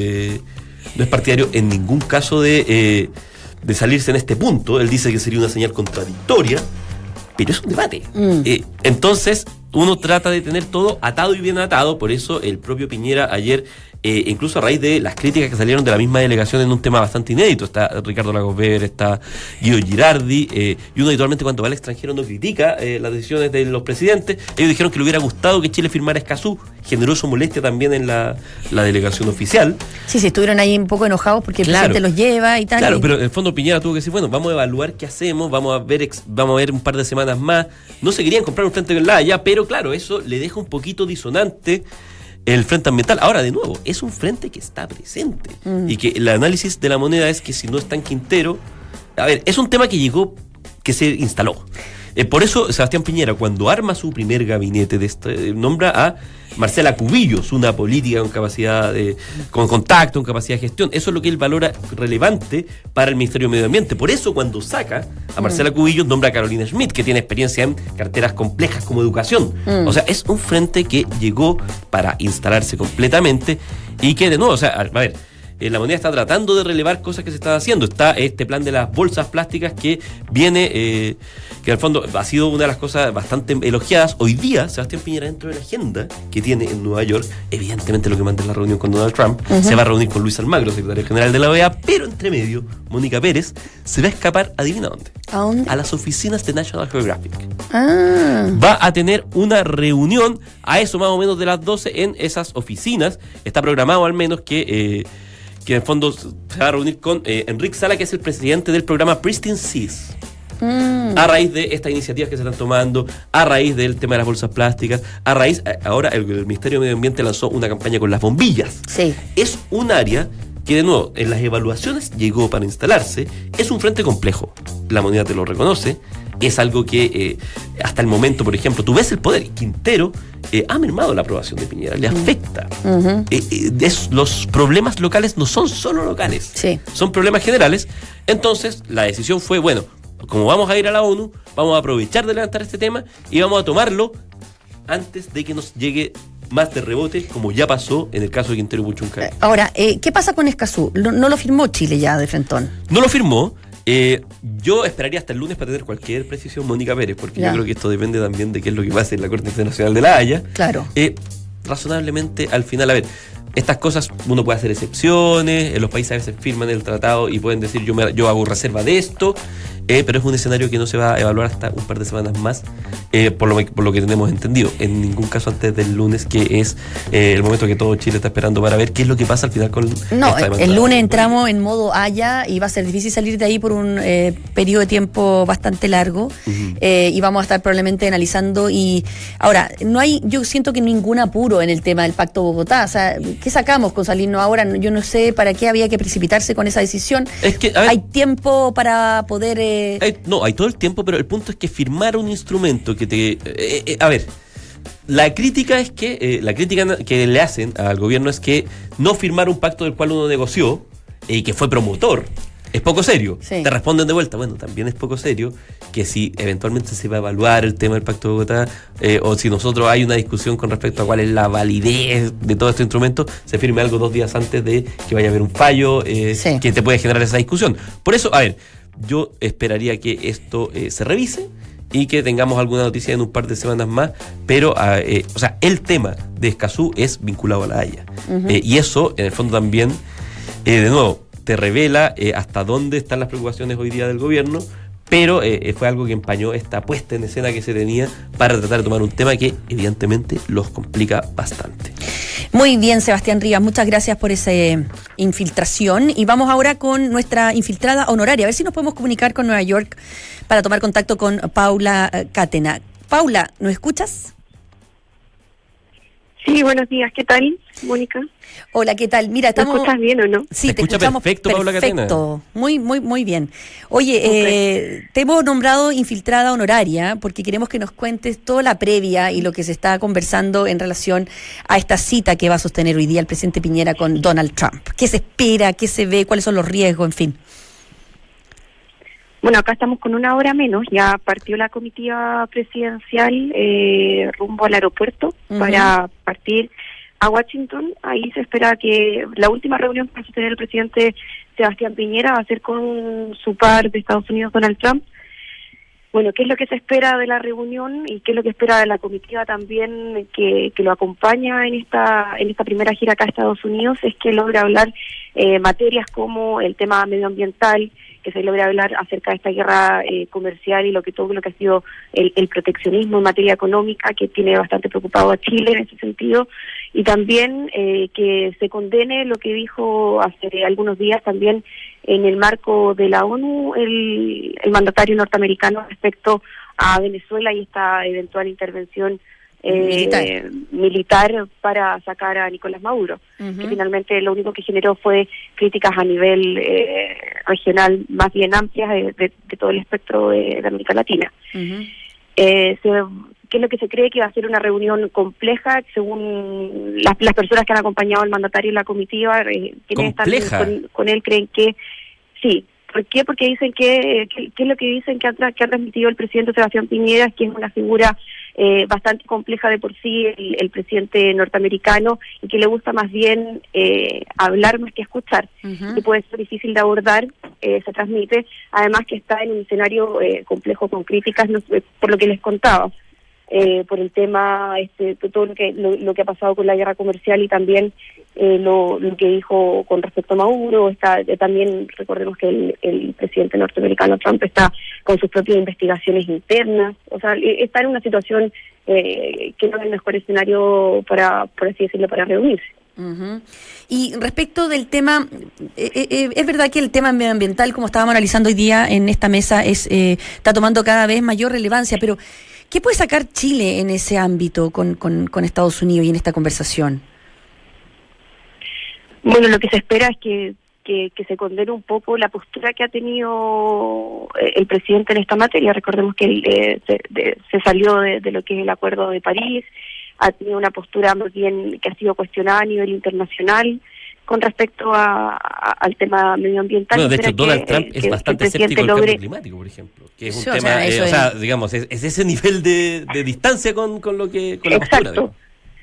Speaker 4: en ningún caso de salirse en este punto. Él dice que sería una señal contradictoria, pero es un debate. Entonces, uno trata de tener todo atado y bien atado. Por eso el propio Piñera ayer, incluso a raíz de las críticas que salieron de la misma delegación en un tema bastante inédito, está Ricardo Lagos Weber, está Guido Girardi, y uno habitualmente cuando va al extranjero no critica las decisiones de los presidentes. Ellos dijeron que le hubiera gustado que Chile firmara Escazú, generó su molestia también en la delegación oficial.
Speaker 1: Sí, estuvieron ahí un poco enojados porque el presidente los lleva y tal.
Speaker 4: Claro, pero en el fondo Piñera tuvo que decir, bueno, vamos a evaluar qué hacemos, vamos a ver un par de semanas más. No se querían comprar un frente de la ya, pero claro, eso le deja un poquito disonante el frente ambiental. Ahora, de nuevo, es un frente que está presente y que el análisis de La Moneda es que si no está en Quintero, es un tema que se instaló. Por eso Sebastián Piñera, cuando arma su primer gabinete nombra a Marcela Cubillos, una política con capacidad con contacto, con capacidad de gestión. Eso es lo que él valora relevante para el Ministerio de Medio Ambiente. Por eso cuando saca a Marcela Cubillos, nombra a Carolina Schmidt, que tiene experiencia en carteras complejas como educación. O sea, es un frente que llegó para instalarse completamente y que de nuevo, La Moneda está tratando de relevar cosas que se están haciendo. Está este plan de las bolsas plásticas que viene, que al fondo ha sido una de las cosas bastante elogiadas. Hoy día, Sebastián Piñera, dentro de la agenda que tiene en Nueva York, evidentemente lo que manda es la reunión con Donald Trump, se va a reunir con Luis Almagro, secretario general de la OEA, pero entre medio, Mónica Pérez se va a escapar, adivina dónde.
Speaker 1: ¿A dónde?
Speaker 4: A las oficinas de National Geographic. Va a tener una reunión a eso más o menos de las 12 en esas oficinas. Está programado al menos que en el fondo se va a reunir con Enrique Sala, que es el presidente del programa Pristine Seas. A raíz de estas iniciativas que se están tomando, a raíz del tema de las bolsas plásticas, a raíz, ahora el Ministerio de Medio Ambiente lanzó una campaña con las bombillas.
Speaker 1: Sí.
Speaker 4: Es un área que, de nuevo, en las evaluaciones llegó para instalarse. Es un frente complejo, la moneda te lo reconoce. Es algo que hasta el momento, por ejemplo, tú ves el poder. Quintero ha mermado la aprobación de Piñera, le afecta. Los problemas locales no son solo locales, son problemas generales. Entonces, la decisión fue, bueno, como vamos a ir a la ONU, vamos a aprovechar de levantar este tema y vamos a tomarlo antes de que nos llegue más de rebote, como ya pasó en el caso de Quintero y Puchuncaví.
Speaker 1: Ahora, ¿qué pasa con Escazú? No lo firmó Chile ya de frentón.
Speaker 4: No lo firmó. Yo esperaría hasta el lunes para tener cualquier precisión, Mónica Pérez, porque yo creo que esto depende también de qué es lo que pasa en la Corte Internacional de La Haya.
Speaker 1: Claro.
Speaker 4: Razonablemente, al final, a ver, estas cosas uno puede hacer excepciones, los países a veces firman el tratado y pueden decir yo hago reserva de esto, pero es un escenario que no se va a evaluar hasta un par de semanas más, por lo que tenemos entendido. En ningún caso antes del lunes, que es el momento que todo Chile está esperando para ver qué es lo que pasa al final con esta demanda.
Speaker 1: El lunes entramos en modo Haya y va a ser difícil salir de ahí por un periodo de tiempo bastante largo. Y vamos a estar probablemente analizando. Y ahora, yo siento que ningún apuro en el tema del Pacto Bogotá. O sea, ¿qué sacamos con salirnos ahora? Yo no sé para qué había que precipitarse con esa decisión.
Speaker 4: Es que, a ver,
Speaker 1: hay tiempo para poder...
Speaker 4: hay todo el tiempo, pero el punto es que firmar un instrumento que te... a ver, la crítica es que la crítica que le hacen al gobierno es que no firmar un pacto del cual uno negoció y que fue promotor es poco serio. Te responden de vuelta, bueno, también es poco serio que si eventualmente se va a evaluar el tema del Pacto de Bogotá, o si nosotros hay una discusión con respecto a cuál es la validez de todo este instrumento, se firme algo 2 días antes de que vaya a haber un fallo que te puede generar esa discusión. Por eso, a ver, yo esperaría que esto se revise y que tengamos alguna noticia en un par de semanas más, pero o sea, el tema de Escazú es vinculado a La Haya. Y eso, en el fondo también, de nuevo, te revela hasta dónde están las preocupaciones hoy día del gobierno, pero fue algo que empañó esta puesta en escena que se tenía para tratar de tomar un tema que evidentemente los complica bastante.
Speaker 1: Muy bien, Sebastián Rivas, muchas gracias por esa infiltración. Y vamos ahora con nuestra infiltrada honoraria, a ver si nos podemos comunicar con Nueva York para tomar contacto con Paula Cátena. Paula, ¿nos escuchas?
Speaker 5: Sí, buenos días. ¿Qué tal, Mónica?
Speaker 1: Hola, ¿qué tal? Mira, estamos...
Speaker 5: ¿Me escuchas bien o no?
Speaker 1: Sí, te
Speaker 4: escucha
Speaker 1: escuchamos
Speaker 4: perfecto, Paula Cátena.
Speaker 1: Muy bien. Oye, te hemos nombrado infiltrada honoraria porque queremos que nos cuentes toda la previa y lo que se está conversando en relación a esta cita que va a sostener hoy día el presidente Piñera con Donald Trump. ¿Qué se espera? ¿Qué se ve? ¿Cuáles son los riesgos? En fin.
Speaker 5: Bueno, acá estamos con 1 hora menos. Ya partió la comitiva presidencial rumbo al aeropuerto para partir a Washington. Ahí se espera que la última reunión que va a sostener el presidente Sebastián Piñera va a ser con su par de Estados Unidos, Donald Trump. Bueno, ¿qué es lo que se espera de la reunión y qué es lo que espera de la comitiva también que lo acompaña en esta primera gira acá a Estados Unidos? Es que logra hablar materias como el tema medioambiental, que se logra hablar acerca de esta guerra comercial y todo lo que ha sido el proteccionismo en materia económica, que tiene bastante preocupado a Chile en ese sentido, y también que se condene lo que dijo hace algunos días también en el marco de la ONU el mandatario norteamericano respecto a Venezuela y esta eventual intervención militar para sacar a Nicolás Maduro, que finalmente lo único que generó fue críticas a nivel regional más bien amplias de todo el espectro de América Latina. ¿Qué es lo que se cree? Que va a ser una reunión compleja, según las personas que han acompañado al mandatario en la comitiva, quienes están con él creen que sí. ¿Por qué? Porque dicen ¿qué es lo que dicen que ha transmitido el presidente Sebastián Piñera? Es que es una figura bastante compleja de por sí, el presidente norteamericano, y que le gusta más bien hablar más que escuchar, y puede ser difícil de abordar, se transmite, además que está en un escenario complejo con críticas, por lo que les contaba. Por el tema, todo lo que ha pasado con la guerra comercial y también lo que dijo con respecto a Maduro. También recordemos que el presidente norteamericano Trump está con sus propias investigaciones internas. O sea, está en una situación que no es el mejor escenario por así decirlo, para reunirse.
Speaker 1: Uh-huh. Y respecto del tema, es verdad que el tema medioambiental, como estábamos analizando hoy día en esta mesa, está tomando cada vez mayor relevancia, pero ¿qué puede sacar Chile en ese ámbito con Estados Unidos y en esta conversación?
Speaker 5: Bueno, lo que se espera es que se condene un poco la postura que ha tenido el presidente en esta materia. Recordemos que él se salió de lo que es el Acuerdo de París, ha tenido una postura más bien que ha sido cuestionada a nivel internacional con respecto al tema medioambiental.
Speaker 4: Bueno, de hecho, Donald Trump es bastante escéptico del cambio climático, por ejemplo, que es un tema, digamos, es ese nivel de distancia con lo que con la postura. Digamos.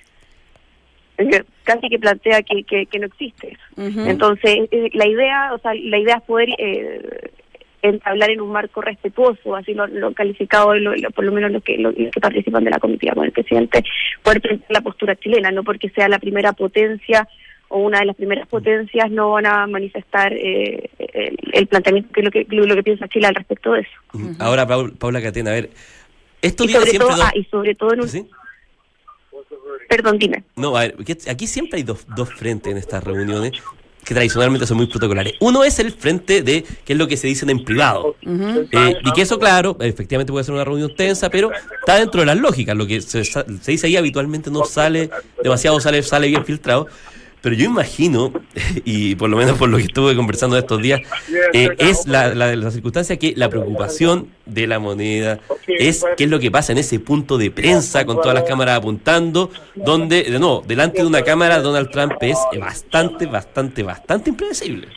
Speaker 5: Casi que plantea que no existe eso. Uh-huh. Entonces, la idea es poder entablar en un marco respetuoso, así lo calificado, por lo menos los que participan de la comitiva con el presidente, poder presentar la postura chilena, no porque sea la primera potencia o una de las primeras potencias, no van a manifestar el planteamiento que lo que piensa Chile al respecto de eso.
Speaker 4: Uh-huh. Ahora, Paula Catena, a ver, estos
Speaker 5: y
Speaker 4: días
Speaker 5: sobre
Speaker 4: siempre...
Speaker 5: todo, y sobre todo en un... ¿Sí? Perdón, dime.
Speaker 4: No, a ver, aquí siempre hay dos frentes en estas reuniones que tradicionalmente son muy protocolares. Uno es el frente de qué es lo que se dicen en privado. Uh-huh. Y que eso, claro, efectivamente puede ser una reunión tensa, pero está dentro de las lógicas. Lo que se dice ahí habitualmente no sale demasiado, sale bien filtrado. Pero yo imagino, y por lo menos por lo que estuve conversando estos días, es la circunstancia que la preocupación de la moneda es qué es lo que pasa en ese punto de prensa con todas las cámaras apuntando, donde, de nuevo, delante de una cámara Donald Trump es bastante impredecible.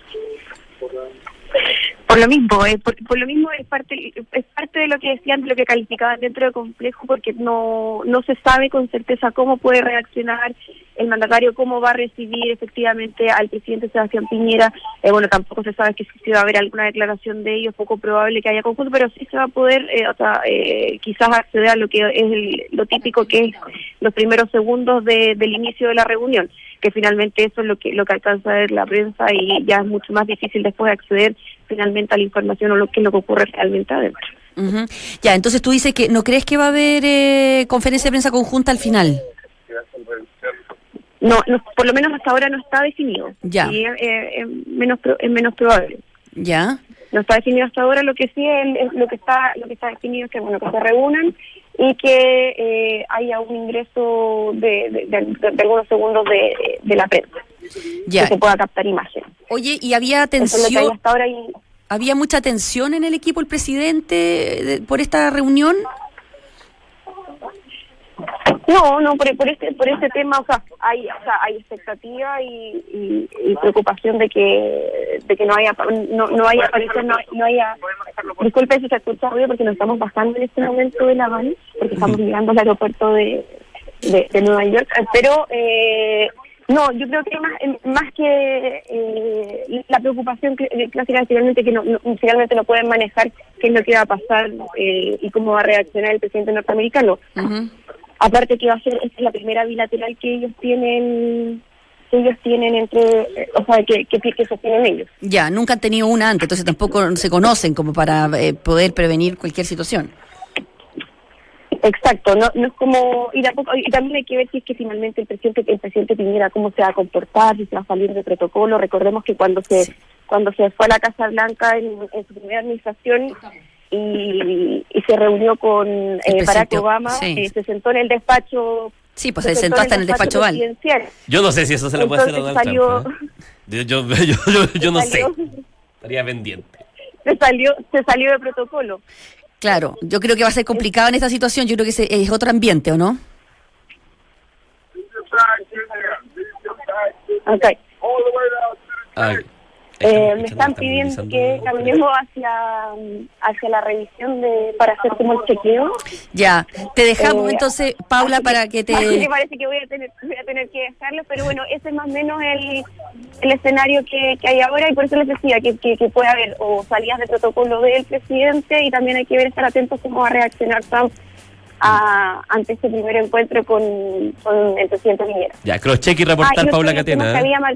Speaker 5: Por lo mismo es parte de lo que decían, de lo que calificaban dentro de complejo, porque no se sabe con certeza cómo puede reaccionar el mandatario, cómo va a recibir efectivamente al presidente Sebastián Piñera. Bueno, tampoco se sabe que si va a haber alguna declaración de ellos, poco probable que haya conjunto, pero sí se va a poder quizás acceder a lo que es lo típico, que es los primeros segundos del inicio de la reunión, que finalmente eso es lo que alcanza a ver la prensa, y ya es mucho más difícil después acceder finalmente a la información o lo que ocurre realmente adentro.
Speaker 1: Uh-huh. Ya, entonces tú dices que no crees que va a haber conferencia de prensa conjunta al final.
Speaker 5: No, por lo menos hasta ahora no está definido.
Speaker 1: Ya.
Speaker 5: Y es menos probable.
Speaker 1: Ya.
Speaker 5: No está definido hasta ahora. Lo que sí es lo que está definido es que que se reúnan y que haya un ingreso de algunos segundos de la prensa.
Speaker 1: Ya.
Speaker 5: Que se pueda captar imagen.
Speaker 1: Oye, ¿y había tensión? ¿Había mucha tensión en el equipo, el presidente, por esta reunión?
Speaker 5: No, por este tema, hay expectativa y preocupación de que no haya aparición, no haya. Disculpe si se escucha ruido, porque nos estamos bajando en este momento de La Habana, porque estamos llegando al aeropuerto de Nueva York, pero no, yo creo que más que la preocupación clásica, finalmente que finalmente no pueden manejar qué es lo que va a pasar y cómo va a reaccionar el presidente norteamericano. Uh-huh. Aparte que esta es la primera bilateral que ellos tienen entre, que sostienen ellos.
Speaker 1: Ya, nunca han tenido una antes, entonces tampoco se conocen como para poder prevenir cualquier situación.
Speaker 5: Exacto, no es como, y también hay que ver si es que finalmente el presidente Piñera cómo se va a comportar, si se va a salir de protocolo. Recordemos que cuando se fue a la Casa Blanca en su primera administración y se reunió con Barack Obama, se sentó en el despacho.
Speaker 1: Sí, pues se sentó hasta en el despacho Oval.
Speaker 4: Yo no sé si eso se le puede hacer a Donald Trump. Yo no sé. Estaría pendiente.
Speaker 5: Se salió de protocolo.
Speaker 1: Claro, yo creo que va a ser complicado en esta situación. Yo creo que es otro ambiente, ¿o no?
Speaker 5: Okay. Me están pidiendo que caminemos hacia la revisión para hacer como el chequeo.
Speaker 1: Ya, te dejamos entonces, Paula, para que te...
Speaker 5: Me parece que voy a tener que dejarlo, pero bueno, ese es más o menos el escenario que hay ahora, y por eso les decía que puede haber o salidas de protocolo del presidente, y también hay que estar atentos cómo va a reaccionar Trump ante este primer encuentro con el presidente Piñera.
Speaker 4: Ya, crosscheck y reportar, Paula Catena.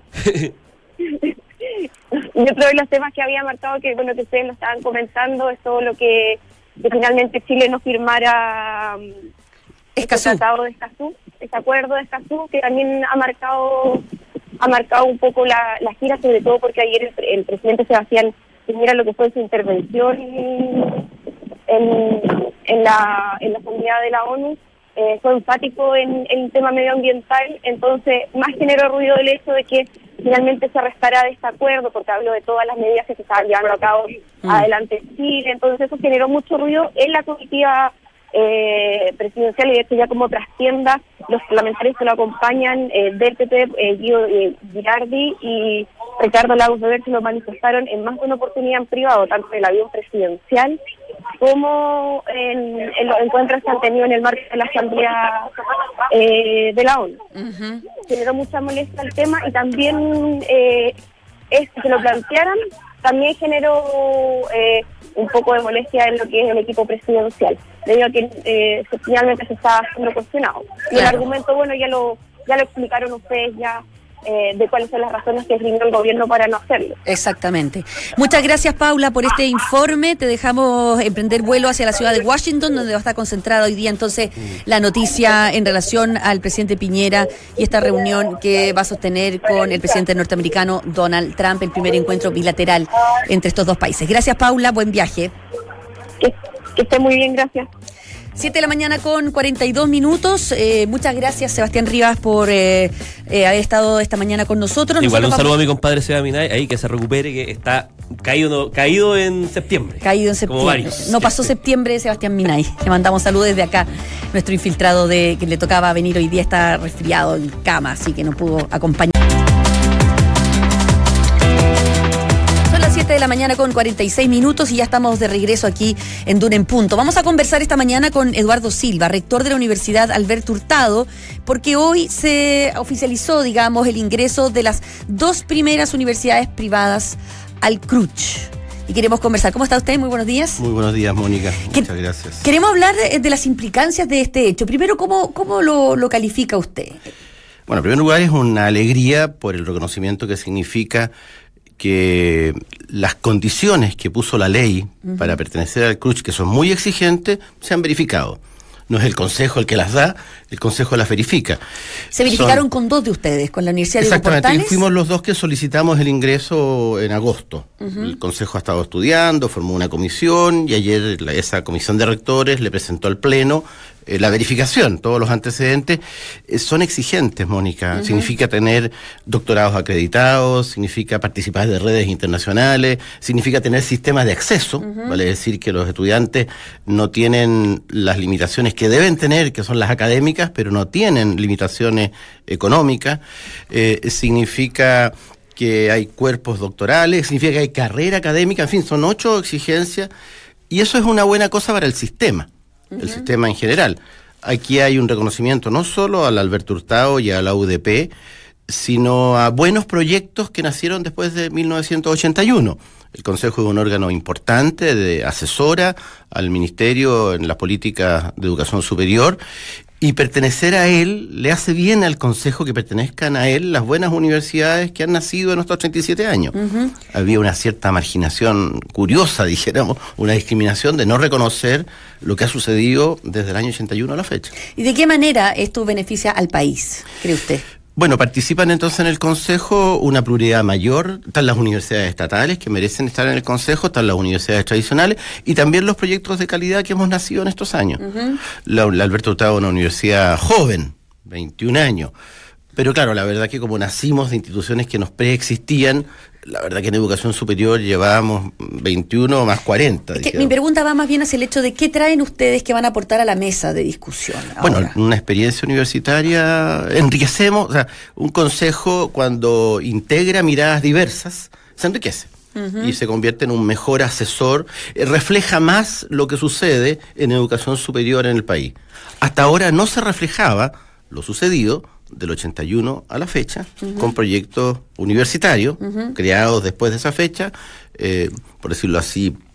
Speaker 5: Y otro de los temas que había marcado, que ustedes lo estaban comentando, es todo lo que finalmente Chile no firmara este tratado de Escazú, este acuerdo de Escazú, que también ha marcado ha marcado un poco la gira, sobre todo porque ayer el presidente Sebastián Piñera, lo que fue su intervención en la Asamblea de la ONU, fue enfático en el tema medioambiental. Entonces más generó ruido el hecho de que finalmente se restara de este acuerdo, porque habló de todas las medidas que se estaban llevando a cabo adelante en Chile. Entonces eso generó mucho ruido en la comitiva presidencial, y de hecho ya como trastienda los parlamentarios que lo acompañan del PP, Guido Girardi y Ricardo Lagos Weber, se lo manifestaron en más de una oportunidad en privado, tanto en el avión presidencial como en los encuentros que han tenido en el marco de la Asamblea de la ONU. Generó mucha molestia el tema, y también que lo plantearan también generó un poco de molestia en lo que es el equipo presidencial, debido a que finalmente se estaba haciendo cuestionado. Y el argumento, bueno, ya lo explicaron ustedes ya, de cuáles son las razones que esgrimió el gobierno para no hacerlo.
Speaker 1: Exactamente. Muchas gracias, Paula, por este informe. Te dejamos emprender vuelo hacia la ciudad de Washington, donde va a estar concentrada hoy día entonces la noticia en relación al presidente Piñera y esta reunión que va a sostener con el presidente norteamericano Donald Trump, el primer encuentro bilateral entre estos dos países. Gracias, Paula, buen viaje.
Speaker 5: Que esté muy bien, gracias.
Speaker 1: 7 de la mañana con 42 minutos. Muchas gracias, Sebastián Rivas, por haber estado esta mañana con nosotros.
Speaker 4: Igual
Speaker 1: nosotros
Speaker 4: un saludo a mi compadre Seba Minay, ahí que se recupere, que está caído en septiembre.
Speaker 1: Caído en septiembre.
Speaker 4: Como varios.
Speaker 1: No pasó septiembre, Sebastián Minay. Le mandamos saludos desde acá. Nuestro infiltrado que le tocaba venir hoy día está resfriado en cama, así que no pudo acompañar. 7 de la mañana con 46 minutos y ya estamos de regreso aquí en Duna en Punto. Vamos a conversar esta mañana con Eduardo Silva, rector de la Universidad Alberto Hurtado, porque hoy se oficializó, digamos, el ingreso de las 2 primeras universidades privadas al CRUCH. Y queremos conversar. ¿Cómo está usted? Muy buenos días.
Speaker 6: Muy buenos días, Mónica. Muchas gracias.
Speaker 1: Queremos hablar de las implicancias de este hecho. Primero, ¿cómo lo califica usted?
Speaker 6: Bueno, en primer lugar, es una alegría por el reconocimiento que significa que las condiciones que puso la ley para pertenecer al CRUCH, que son muy exigentes, se han verificado. No es el Consejo el que las da, el Consejo las verifica.
Speaker 1: Se verificaron con 2 de ustedes, con la Universidad de Portales.
Speaker 6: Exactamente, fuimos los 2 que solicitamos el ingreso en agosto. El Consejo ha estado estudiando, formó una comisión, y ayer esa comisión de rectores le presentó al Pleno la verificación. Todos los antecedentes son exigentes, Mónica. Significa tener doctorados acreditados, significa participar de redes internacionales, significa tener sistemas de acceso, vale decir que los estudiantes no tienen las limitaciones que deben tener, que son las académicas, pero no tienen limitaciones económicas. Significa que hay cuerpos doctorales, significa que hay carrera académica, en fin, son 8 exigencias, y eso es una buena cosa para el sistema. El sistema en general. Aquí hay un reconocimiento no solo al Alberto Hurtado y a la UDP, sino a buenos proyectos que nacieron después de 1981. El Consejo es un órgano importante de asesora al Ministerio en las políticas de educación superior, y pertenecer a él le hace bien al Consejo que pertenezcan a él las buenas universidades que han nacido en estos 37 años. Había una cierta marginación curiosa, dijéramos, una discriminación de no reconocer lo que ha sucedido desde el año 81 a la fecha.
Speaker 1: ¿Y de qué manera esto beneficia al país, cree usted?
Speaker 6: Bueno, participan entonces en el Consejo una pluralidad mayor. Están las universidades estatales que merecen estar en el Consejo, están las universidades tradicionales y también los proyectos de calidad que hemos nacido en estos años. La Alberto Hurtado es una universidad joven, 21 años. Pero claro, la verdad que como nacimos de instituciones que nos preexistían, la verdad que en educación superior llevábamos 21 más 40.
Speaker 1: Es que mi pregunta va más bien hacia el hecho de qué traen ustedes que van a aportar a la mesa de discusión ahora.
Speaker 6: Bueno, una experiencia universitaria, enriquecemos, o sea, un consejo cuando integra miradas diversas, se enriquece. Y se convierte en un mejor asesor, refleja más lo que sucede en educación superior en el país. Hasta ahora no se reflejaba lo sucedido del 81 a la fecha, con proyectos universitarios creados después de esa fecha, por decirlo así,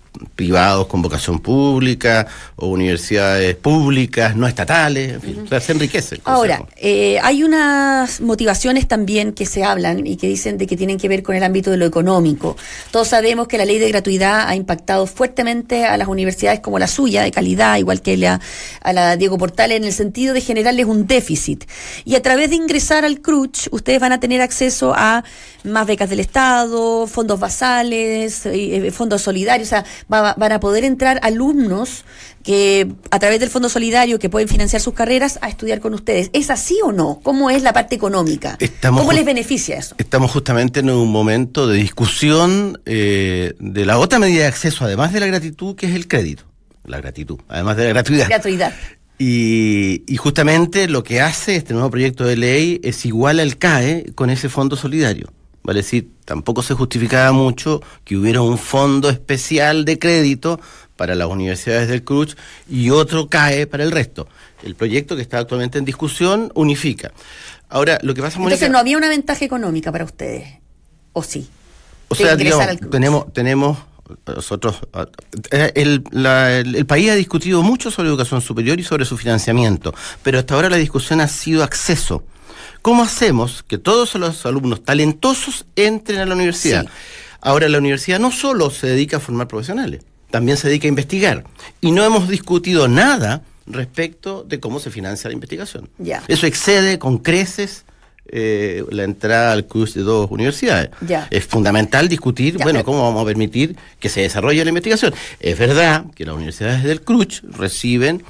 Speaker 6: privados con vocación pública o universidades públicas, no estatales, en fin, o sea, se enriquece el consejo.
Speaker 1: Ahora, hay unas motivaciones también que se hablan y que dicen de que tienen que ver con el ámbito de lo económico. Todos sabemos que la ley de gratuidad ha impactado fuertemente a las universidades como la suya, de calidad, igual que a la Diego Portales, en el sentido de generarles un déficit. Y a través de ingresar al CRUCH, ustedes van a tener acceso a más becas del Estado, fondos basales, fondos solidarios, o sea, van a poder entrar alumnos que a través del Fondo Solidario que pueden financiar sus carreras a estudiar con ustedes. ¿Es así o no? ¿Cómo es la parte económica? ¿Cómo les beneficia eso?
Speaker 6: Estamos justamente en un momento de discusión de la otra medida de acceso, además de la gratitud, que es el crédito. La gratitud, además de la gratuidad.
Speaker 1: Gratuidad.
Speaker 6: Y justamente lo que hace este nuevo proyecto de ley es igual al CAE con ese fondo solidario. Vale decir, tampoco se justificaba mucho que hubiera un fondo especial de crédito para las universidades del CRUCH y otro CAE para el resto. El proyecto que está actualmente en discusión unifica. Ahora, lo que pasa, Mónica...
Speaker 1: Entonces, ¿no había una ventaja económica para ustedes? ¿O sí?
Speaker 6: O sea, digamos, tenemos nosotros... El país ha discutido mucho sobre educación superior y sobre su financiamiento, pero hasta ahora la discusión ha sido acceso. ¿Cómo hacemos que todos los alumnos talentosos entren a la universidad? Sí. Ahora, la universidad no solo se dedica a formar profesionales, también se dedica a investigar. Y no hemos discutido nada respecto de cómo se financia la investigación.
Speaker 1: Ya.
Speaker 6: Eso excede con creces la entrada al CRUCH de 2 universidades.
Speaker 1: Ya.
Speaker 6: Es fundamental discutir, cómo vamos a permitir que se desarrolle la investigación. Es verdad que las universidades del CRUCH reciben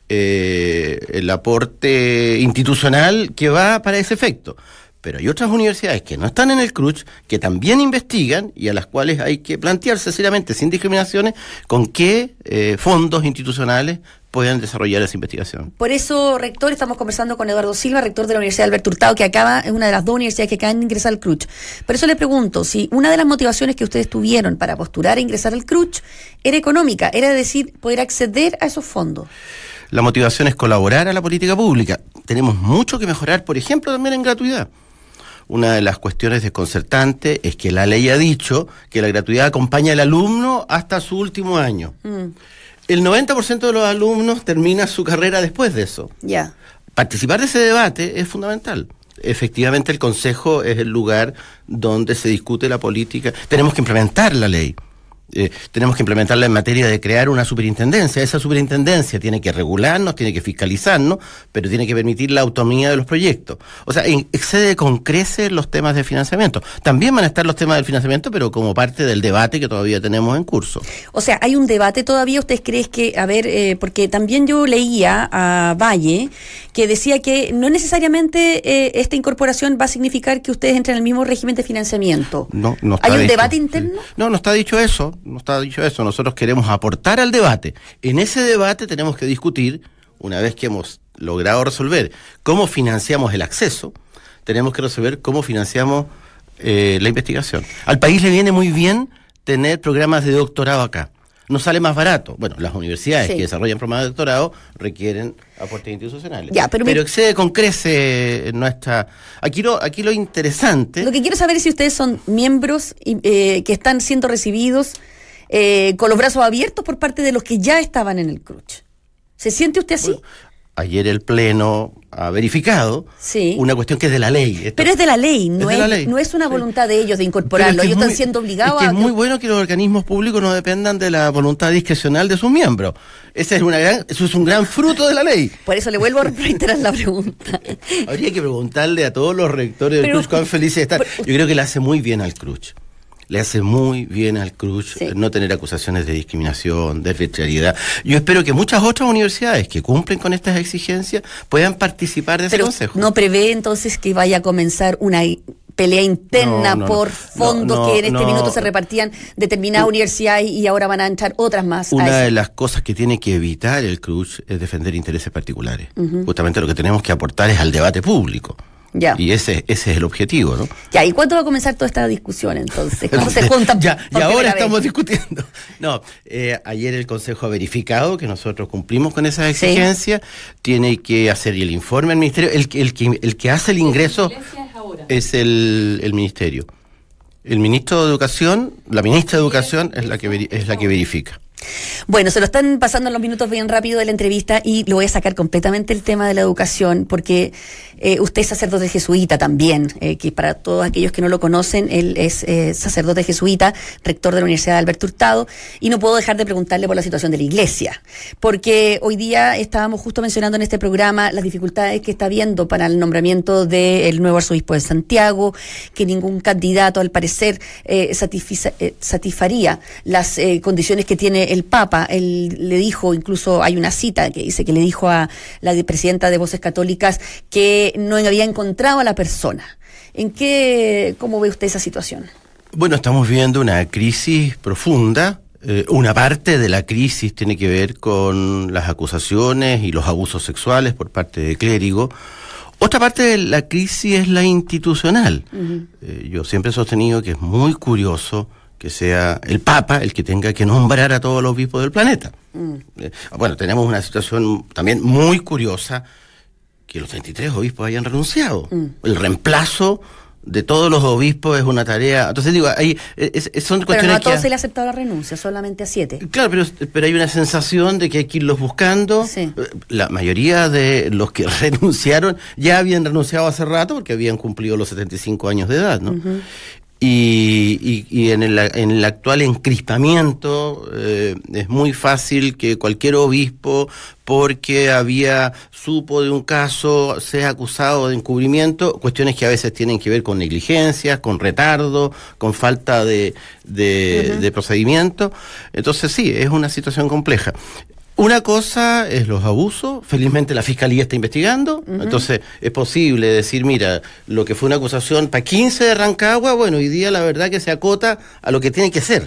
Speaker 6: el aporte institucional que va para ese efecto. Pero hay otras universidades que no están en el CRUCH, que también investigan y a las cuales hay que plantearse seriamente, sin discriminaciones, con qué fondos institucionales puedan desarrollar esa investigación.
Speaker 1: Por eso, rector, estamos conversando con Eduardo Silva, rector de la Universidad Alberto Hurtado, que es una de las 2 universidades que acaban de ingresar al CRUCH. Por eso le pregunto, si una de las motivaciones que ustedes tuvieron para postular e ingresar al CRUCH era económica, era decir, poder acceder a esos fondos.
Speaker 6: La motivación es colaborar a la política pública. Tenemos mucho que mejorar, por ejemplo, también en gratuidad. Una de las cuestiones desconcertantes es que la ley ha dicho que la gratuidad acompaña al alumno hasta su último año. El 90% de los alumnos termina su carrera después de eso.
Speaker 1: Ya.
Speaker 6: Participar de ese debate es fundamental. Efectivamente, el Consejo es el lugar donde se discute la política. Tenemos que implementar la ley. Tenemos que implementarla en materia de crear una superintendencia. Esa superintendencia tiene que regularnos, tiene que fiscalizarnos, pero tiene que permitir la autonomía de los proyectos. O sea, excede con creces los temas de financiamiento. También van a estar los temas del financiamiento, pero como parte del debate que todavía tenemos en curso.
Speaker 1: O sea, ¿hay un debate todavía? ¿Ustedes creen que, porque también yo leía a Valle, que decía que no necesariamente esta incorporación va a significar que ustedes entren en el mismo régimen de financiamiento?
Speaker 6: No está
Speaker 1: ¿Hay un
Speaker 6: dicho,
Speaker 1: debate interno?
Speaker 6: No está dicho eso. No está dicho eso. Nosotros queremos aportar al debate. En ese debate tenemos que discutir, una vez que hemos logrado resolver cómo financiamos el acceso, tenemos que resolver cómo financiamos la investigación. Al país le viene muy bien tener programas de doctorado acá. Nos sale más barato. Bueno, las universidades que desarrollan programas de doctorado requieren aportes institucionales.
Speaker 1: Ya, pero
Speaker 6: excede con crece nuestra... Aquí lo interesante...
Speaker 1: Lo que quiero saber es si ustedes son miembros que están siendo recibidos con los brazos abiertos por parte de los que ya estaban en el CRUCH. ¿Se siente usted así?
Speaker 6: Bueno, ayer el Pleno ha verificado una cuestión que es de la ley.
Speaker 1: Pero es de la ley, no es una voluntad de ellos de incorporarlo. Ellos están siendo obligados
Speaker 6: a... Es muy bueno que los organismos públicos no dependan de la voluntad discrecional de sus miembros. Eso es un gran fruto de la ley.
Speaker 1: Por eso le vuelvo a reiterar la pregunta.
Speaker 6: Habría que preguntarle a todos los rectores del CRUCH cuán felices están. Yo creo que le hace muy bien al CRUCH. Le hace muy bien al CRUCH no tener acusaciones de discriminación, de arbitrariedad. Yo espero que muchas otras universidades que cumplen con estas exigencias puedan participar de ese consejo.
Speaker 1: ¿No prevé entonces que vaya a comenzar una pelea interna por fondos que en este minuto se repartían determinadas universidades y ahora van a entrar otras más?
Speaker 6: Una de las cosas que tiene que evitar el CRUCH es defender intereses particulares. Justamente lo que tenemos que aportar es al debate público.
Speaker 1: Ya.
Speaker 6: Y ese es el objetivo, ¿no?
Speaker 1: Ya, ¿y cuándo va a comenzar toda esta discusión entonces? ¿Cuándo se juntan?
Speaker 6: Y ahora estamos discutiendo. No, ayer el Consejo ha verificado que nosotros cumplimos con esas exigencias. Tiene que hacer el informe al Ministerio. El que hace el ingreso es el Ministerio. El ministro de Educación, la ministra de Educación es la que verifica.
Speaker 1: Bueno, se lo están pasando en los minutos bien rápido de la entrevista y lo voy a sacar completamente el tema de la educación porque usted es sacerdote jesuita también, que para todos aquellos que no lo conocen, él es sacerdote jesuita, rector de la Universidad de Alberto Hurtado, y no puedo dejar de preguntarle por la situación de la Iglesia, porque hoy día estábamos justo mencionando en este programa las dificultades que está habiendo para el nombramiento del nuevo arzobispo de Santiago, que ningún candidato al parecer satisfaría las condiciones que tiene el Papa. Él le dijo, incluso hay una cita que dice que le dijo a la presidenta de Voces Católicas que no había encontrado a la persona. ¿Cómo ve usted esa situación?
Speaker 6: Bueno, estamos viviendo una crisis profunda. Una parte de la crisis tiene que ver con las acusaciones y los abusos sexuales por parte de clérigo. Otra parte de la crisis es la institucional. Uh-huh. Yo siempre he sostenido que es muy curioso que sea el Papa el que tenga que nombrar a todos los obispos del planeta. Bueno, tenemos una situación también muy curiosa, que los 33 obispos hayan renunciado. El reemplazo de todos los obispos es una tarea. Entonces digo, son cuestiones.
Speaker 1: Pero no a todos se le ha aceptado la renuncia, solamente a 7.
Speaker 6: Claro, pero hay una sensación de que hay que irlos buscando. Sí. La mayoría de los que renunciaron ya habían renunciado hace rato porque habían cumplido los 75 años de edad, ¿no? Uh-huh. Y en el actual encrispamiento es muy fácil que cualquier obispo, porque supo de un caso, sea acusado de encubrimiento, cuestiones que a veces tienen que ver con negligencias, con retardo, con falta de procedimiento. Entonces sí, es una situación compleja. Una cosa es los abusos, felizmente la Fiscalía está investigando, entonces es posible decir, mira, lo que fue una acusación para 15 de Rancagua, bueno, hoy día la verdad que se acota a lo que tiene que ser.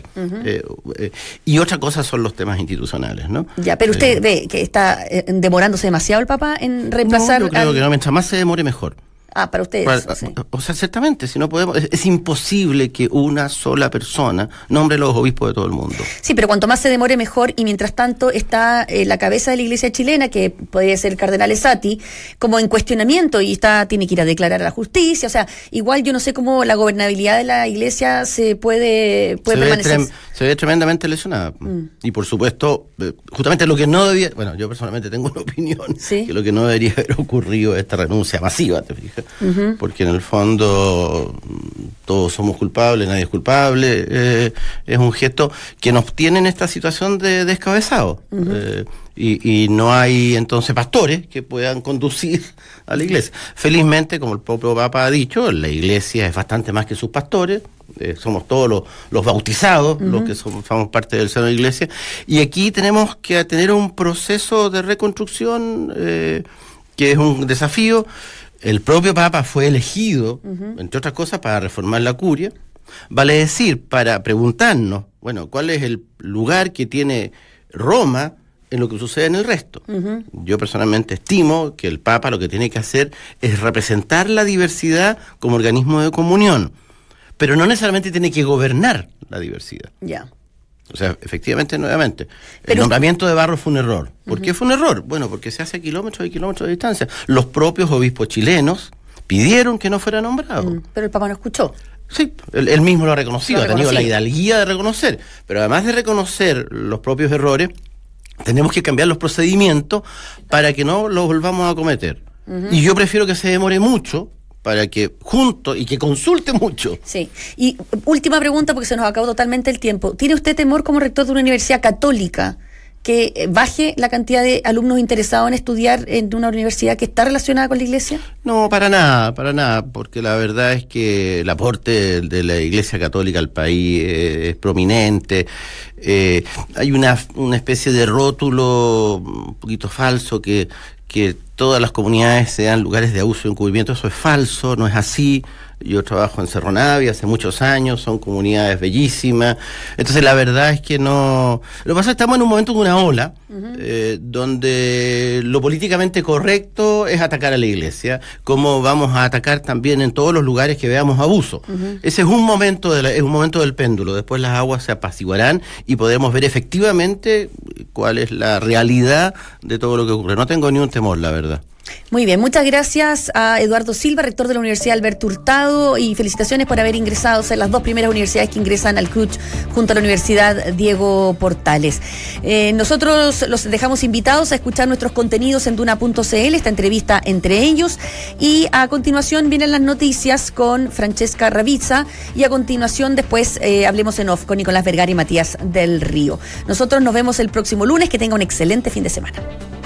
Speaker 6: Y otra cosa son los temas institucionales, ¿no? Ya,
Speaker 1: pero usted ve que está demorándose demasiado el Papa en reemplazar.
Speaker 6: No, yo creo que no, mientras más se demore mejor.
Speaker 1: Para ustedes. Sí.
Speaker 6: O sea, ciertamente, si no podemos, es imposible que una sola persona nombre los obispos de todo el mundo.
Speaker 1: Sí, pero cuanto más se demore mejor, y mientras tanto está la cabeza de la Iglesia chilena, que podría ser el cardenal Esati, como en cuestionamiento, y tiene que ir a declarar a la justicia. O sea, igual yo no sé cómo la gobernabilidad de la Iglesia se puede permanecer.
Speaker 6: Se ve tremendamente lesionada. Y por supuesto, justamente lo que no debía, bueno, yo personalmente tengo una opinión, ¿sí?, que lo que no debería haber ocurrido es esta renuncia masiva, ¿te fijas? Porque en el fondo todos somos culpables, nadie es culpable. Es un gesto que nos tiene en esta situación de descabezado. Y no hay entonces pastores que puedan conducir a la Iglesia. Felizmente, como el propio Papa ha dicho, la Iglesia es bastante más que sus pastores. Somos todos los bautizados, los que formamos parte del seno de la Iglesia. Y aquí tenemos que tener un proceso de reconstrucción que es un desafío. El propio Papa fue elegido, entre otras cosas, para reformar la curia. Vale decir, para preguntarnos, bueno, ¿cuál es el lugar que tiene Roma en lo que sucede en el resto? Yo personalmente estimo que el Papa lo que tiene que hacer es representar la diversidad como organismo de comunión, pero no necesariamente tiene que gobernar la diversidad.
Speaker 1: Ya.
Speaker 6: O sea, efectivamente, nuevamente, el nombramiento de Barros fue un error. ¿Por qué fue un error? Bueno, porque se hace a kilómetros y kilómetros de distancia. Los propios obispos chilenos pidieron que no fuera nombrado.
Speaker 1: Pero el Papa no escuchó.
Speaker 6: Sí, él mismo lo ha reconocido, ha tenido la hidalguía de reconocer. Pero además de reconocer los propios errores, tenemos que cambiar los procedimientos para que no los volvamos a cometer. Y yo prefiero que se demore mucho, para que juntos y que consulte mucho.
Speaker 1: Sí. Y última pregunta, porque se nos acabó totalmente el tiempo. ¿Tiene usted temor como rector de una universidad católica que baje la cantidad de alumnos interesados en estudiar en una universidad que está relacionada con la Iglesia?
Speaker 6: No, para nada, porque la verdad es que el aporte de la Iglesia Católica al país es prominente. Hay una especie de rótulo un poquito falso que todas las comunidades sean lugares de abuso y encubrimiento. Eso es falso, no es así. Yo trabajo en Cerro Navia hace muchos años, son comunidades bellísimas. Entonces la verdad es que no. Lo que pasa es que estamos en un momento de una ola donde lo políticamente correcto es atacar a la Iglesia, como vamos a atacar también en todos los lugares que veamos abuso. Ese es un momento es un momento del péndulo. Después las aguas se apaciguarán y podremos ver efectivamente cuál es la realidad de todo lo que ocurre. No tengo ni un temor, la verdad.
Speaker 1: Muy bien, muchas gracias a Eduardo Silva, rector de la Universidad Alberto Hurtado, y felicitaciones por haber ingresado, ser las 2 primeras universidades que ingresan al CRUCH junto a la Universidad Diego Portales. Nosotros los dejamos invitados a escuchar nuestros contenidos en Duna.cl, esta entrevista entre ellos, y a continuación vienen las noticias con Francesca Ravizza, y a continuación después hablemos en off con Nicolás Vergara y Matías del Río. Nosotros nos vemos el próximo lunes, que tenga un excelente fin de semana.